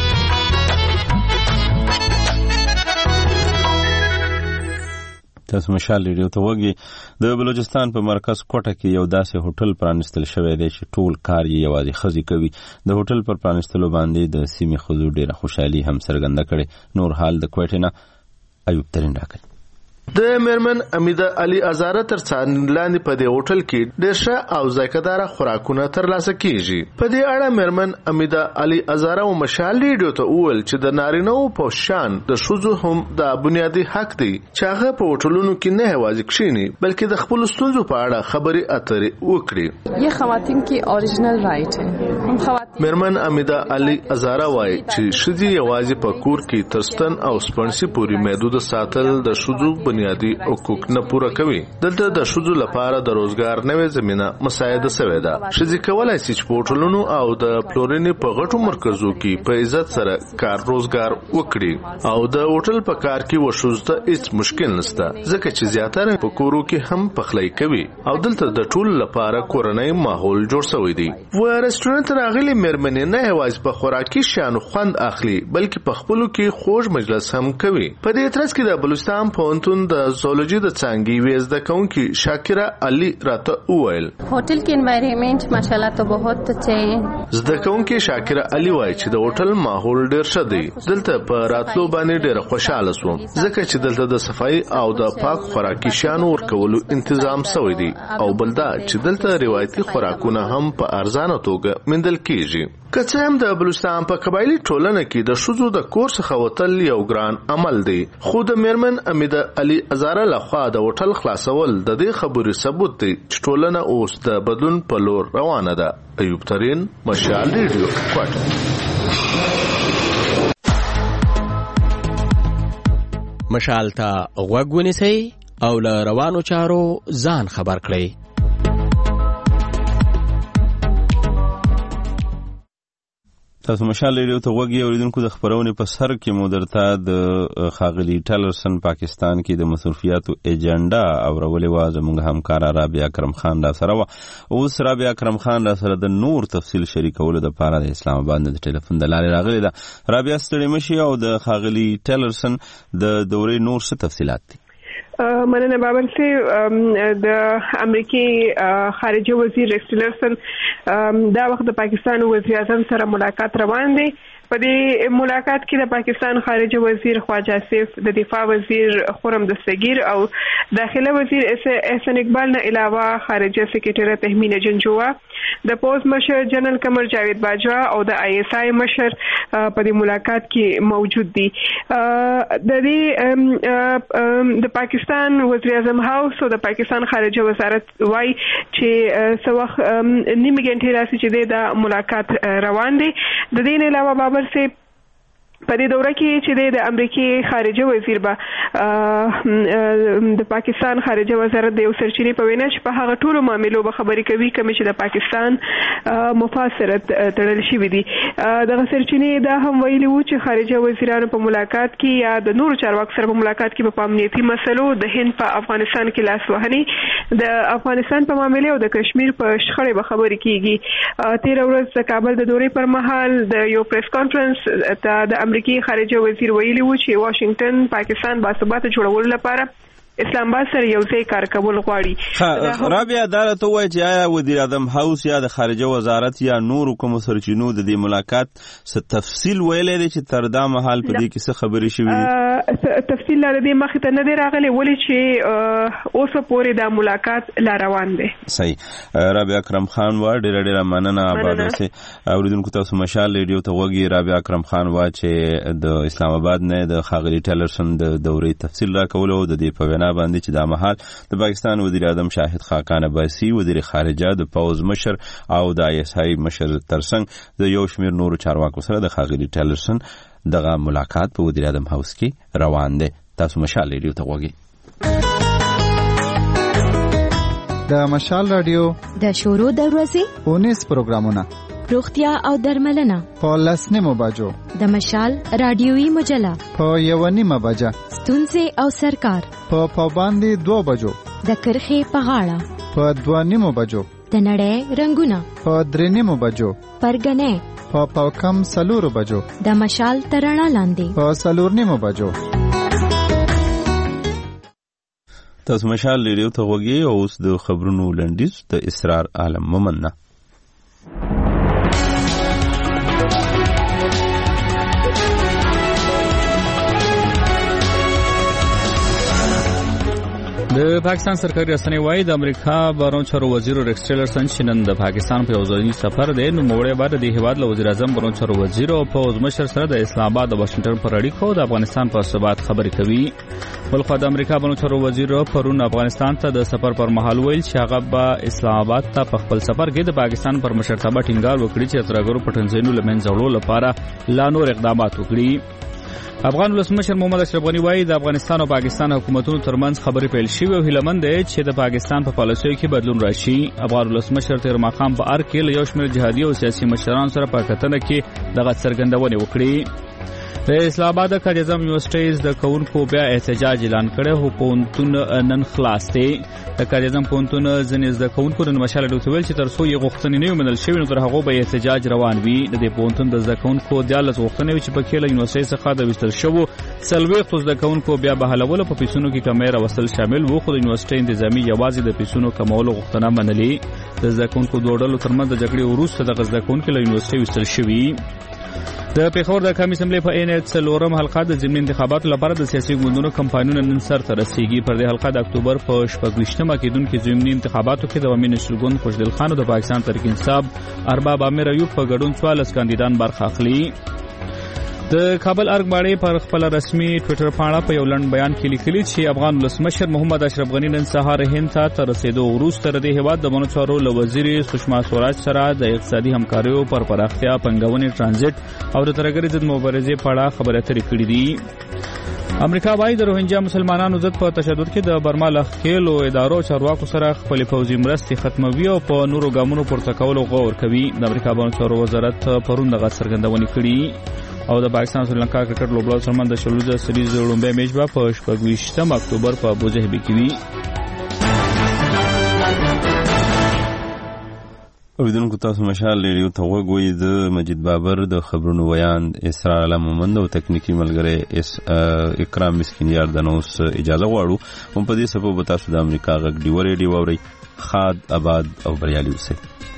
Speaker 1: تاسو مشال ریډیو ته وګورئ. د بلوچستان په مرکز کوټه کې یو داسې هوټل پرانستل شوی دی چې ټول کار یې یوازې ښځې کوي. د هوټل پر پرانستلو باندې د سیمې ښځو ډېره خوشحالي هم څرګنده کړې. نور حال د کوټې نه ایوب ترین راکړي.
Speaker 17: د میرمن امیده علي ازاره تر څنګ لاندې په دې هوټل کې ډېر ښه او ذایقه‌دار خوراکونه ترلاسه کیږي. په دې اړه میرمن امیده علي ازاره او مشال ریډیو ته وویل چې د نارینه‌و په شان د ښځو هم د بنیادي حق دی چې هغه په هوټلونو کې نه یوازې کښیني بلکې د خپلو ستونزو په اړه خبرې اترې وکړي.
Speaker 23: یہ خواتین کی اوریجنل رائٹ ہے. ہم خواتین
Speaker 17: میرمن امیده علي ازاره وایي چې ښځې یوازې په کور کې تر ستن او سپڼسي پورې محدود ساتل د ښځو بنیادی حقوق نه پوره کوي. دلته د ښځو لپاره د روزګار نوې زمينه مساعده شوې ده. ښځې کولای شي چې په هوټلونو او د پلورنې په غټو مرکزو کې په عزت سره کار روزګار وکړي او د هوټل په کار کې وښځو ته هیڅ مشکل نشته ځکه چې زیاتره په کورو کې هم پخلی کوي او دلته د ټول لپاره کورنۍ ماحول جوړ شوی دی. و رستورانت راغلي میرمنې نه یوازې په خوراکي شیانو خوند اخلي بلکې په خپلو کې خوږ مجلس هم کوي. په دې ترڅ کې د بلوچستان پوهنتون پوهنتون د زولوجي د څانګې وې زده کوونکي شاکره علي راته وویل
Speaker 23: होटल के एनवायरनमेंट माशाल्लाह तो बहुत अच्छे हैं.
Speaker 17: زده کوونکي شاکره علي وایي چې د هوټل ماحول ډیر ښه دی. دلته په راتلو باندې ډیر خوشاله سوم ځکه چې دلته د صفائی او د پاک خوراکي شیانو ورکولو تنظیم شوی دی او بلدا چې دلته روایتي خوراکونه هم په ارزانه توګه مندل کیږي. که څه هم د بلوچستان په قبایلی ټولنه کې د ښځو د کور څخه وتل یو ګران عمل دی، خو د میرمن امیده علي ازاره لخوا د هوټل خلاصول د دې خبرې ثبوت دی چې ټولنه اوس د بدلون په لور روانه ده. ایوب ترین، مشال ریډیو، کوټه.
Speaker 4: مشال ته غوږ ونیسئ او له روانو چارو ځان خبر کړئ.
Speaker 1: تاسو مشال ریډیو ته غوږ یې اوریدونکو، د خبرونې په سر کې مو درته د ښاغلي ټیلرسن پاکستان کې د مصرفیاتو ایجنډا اورولې وه. زموږ همکاره رابعه اکرم خان را سره وه. اوس رابعه اکرم خان را سره د نور تفصیل شریکولو دپاره د اسلام آباد نه د ټلیفون د لارې راغلې ده. رابعه ستړې مه شي او د ښاغلي ټیلرسن د دورې نور څه تفصیلات دي؟
Speaker 6: مننه بابن صاحب. د امریکای خارجه وزیر ریکس ټیلرسن دا وخت د پاکستان وزیر اعظم سره ملاقات روان دی. په دې ملاقات کې د پاکستان خارجه وزیر خواجه آصف، د دفاع وزیر خرم دستگیر او داخله وزیر احسن اقبال نه علاوه خارجه سکرټری تهمینه جنجووا، د پوز مشر جنرال قمر جاوید باجوا او د آی ایس آی مشر په دې ملاقات کې موجود دي. د دې د پاکستان وزیر اعظم هاوس او د پاکستان خارجه وزارت وايي چې څه وخت نیمه ګنټه راسي چې د ملاقات روان دي. د دې علاوه بابر سے په دې دوره کې چې د امریکای خارجه وزیر به د پاکستان خارجه وزارت د یو سرچینې په وینا چې په هغه ټولو معاملو به خبرې کوي کومې چې د پاکستان مفاصلت تړل شوي دي. دغه سرچینې دا هم ویلي وو چې خارجه وزیرانو په ملاقات کې یا د نورو چارواکو سره په ملاقات کې په امنیتي مسلو، د هند په افغانستان کې لاسوهنې، د افغانستان په معاملې او د کشمیر په شخړې به خبرې کیږي. تیر ورځ د کابل د دورې پر مهال د یو پریس کانفرنس ته د امریکای خارجه وزیر ویلي وو چې واشنگټن پاکستان باثباته جوړولو لپاره اسلام آباد سره یو ځای کار کول غواړي.
Speaker 1: رابعه دا راته ووایه چې آیا وزیر اعظم هاوس یا د خارجه وزارت یا نورو کومو سرچینو د دې ملاقات څه تفصیل ویلی دی چې تر دا مهال په دې کې څه خبرې شوي دي؟
Speaker 6: تفصیل لا د دې مخې ته نه دی راغلی، ولې چې اوسه پورې دا ملاقات لا روان دی.
Speaker 1: صحیح. رابعه اکرم خان وه، ډېره ډېره مننه. آباد اوسئ. اوریدونکو تاسو مشال ریډیو ته غوږ یې. رابعه اکرم خان وه چې د اسلام آباد نه د ښاغلي ټیلرسن د دورې تفصیل راکولو د دې په باندې چې دا مهال د پاکستان وزیر اعظم شاهد خاقان عباسی، وزیر خارجه، د پوز مشر او د آی ایس آی مشر ترڅنګ د یو شمیر نورو چارواکو سره د ښاغلي ټیلرسن دغه ملاقات په وزیر اعظم هاوس کې روان دی. تاسو مشال ریډیو ته غوږی.
Speaker 19: د مشال رادیو
Speaker 16: د شورو د ورځې
Speaker 19: اونیس پروګرامونه،
Speaker 16: روغتیا او درملنه
Speaker 19: په لسنیمو بجو،
Speaker 16: د مشال رادیوي مجله
Speaker 19: په یو نیمه بجه،
Speaker 16: ستونزې او سرکار
Speaker 19: په پابندي دو بجو،
Speaker 16: د کرخې په غاړه
Speaker 19: په دوه نیمو بجو،
Speaker 16: د نړۍ رنگونه
Speaker 19: په درې نیمو بجو،
Speaker 16: پرګنې
Speaker 19: په پاکم سلورو بجو،
Speaker 16: د مشال ترڼا لاندې
Speaker 19: په سلور نیمو بجو.
Speaker 1: تاسو مشال ریډیو ته غوږی. او اوس د خبرونو لنډیز د اسرار عالم مومنه.
Speaker 8: د پاکستان سرکاري رسنۍ وايي د امریکا بهرنیو چارو وزیر ریکس ټیلرسن چې نن د پاکستان په یو ځاني سفر دی، نو موړی بعد د هیواد له وزیر اعظم بهرنیو چارو وزیر او پوز مشر سره د اسلام آباد او واشنگټن پر اړیکو د افغانستان په ثبات خبرې کوي. بلخو د امریکا بهرنیو چارو وزیر پرون افغانستان ته د سفر پر مهال ویل چې هغه به اسلام آباد ته په خپل سفر کې د پاکستان پر مشرتابه ټینګار وکړي چې ترګرو پټنځینو لمن ځړو لپاره لا نور اقدامات وکړي. افغان ولسمشر محمد اشرف غنی وايي د افغانستان او پاکستان حکومتونو ترمنځ خبرې پیل شوې او هیلمند دی چې د پاکستان په پالیسیو کې بدلون راشي. افغان ولسمشر تیر مقام په ار کې له یو شمېر جهادي او سیاسي مشرانو سره په کتنه کې دغه څرګندونه وکړي. د اسلام آباد کاریزم یونیورسيټي د کونکو بیا احتجاج اعلان کړی هو پونتون نن خلاص دی د کاریزم پونتون ځنې د کونکو د مشال ډوتویل چې تر څو یې غوښتنې نه ومنل شوی نو تر هغه به احتجاج روان وي د دې پونتون د کونکو د لږ غوښتنې چې په کېله یونیورسيټي څخه د وستل شوو سلوي خصوص د کونکو بیا بهالول په پیسونو کې کمیره وصل شامل وو خو د یونیورسيټي انتظامی یوازې د پیسونو کمولو غوښتنه منلې د ځکونکو دوړلو ترمنځ د جګړې وروسته د غزدکونکو له یونیورسيټي وستل شوی د پیښور د قومي اسمبلی په ان ایچ څلورم حلقه د ضمني انتخاباتو لپاره د سیاسي ګوندونو کمپاینونه نن سرته رسیږي پر دې حلقه د اکتوبر په شپږویشتمه کېدونکو ضمني انتخاباتو کې د عوامي نشل ګوند خوشدل خان او د پاکستان تحریک انصاف ارباب عامر ایوب په ګډون څوارلس کاندیدان برخه اخلي د کابل ارګماړي پر خپل رسمي ټوئیټر پاڼه په یو لنډ بیان کې لیکلي چې افغان ولسمشر محمد اشرف غنی نن سهار هند ته تر رسیدو وروسته د هیواد د منوچارو له وزیر سشما سوراج سره د اقتصادي همکاریو پر پراختیا پنګونې ترانزیت او د ترګری ضد مبارزې په اړه خبرې اترې کړې دي امریکا وايي د روهینجا مسلمانانو ضد په تشدد کې د برما لخکېلو ادارو چارواکو سره خپل پوځي مرستې ختموي او په نورو ګامونو پورته کولو غور کوي د امریکا بانچارو وزارت پرون دغه څرګندونه کړې او د پاکستان سریلانکا کرکټ لوبډال سرمن د شلوزه سریز لومبه میچ به په شپږویشتم اکتوبر په ابوظبي کې وي.
Speaker 1: اوریدونکو تاسو مشال ریډیو ته وګورئ د مجید بابر د خبرونو ویان اسرار علم مومند او تکنیکی ملګری اس اکرام مسکینیار د نوس اجازه غواړو هم په دې سبب تاسو د امریکا غږ دی ورېډي ووري خاد آباد او بریالي اوسئ.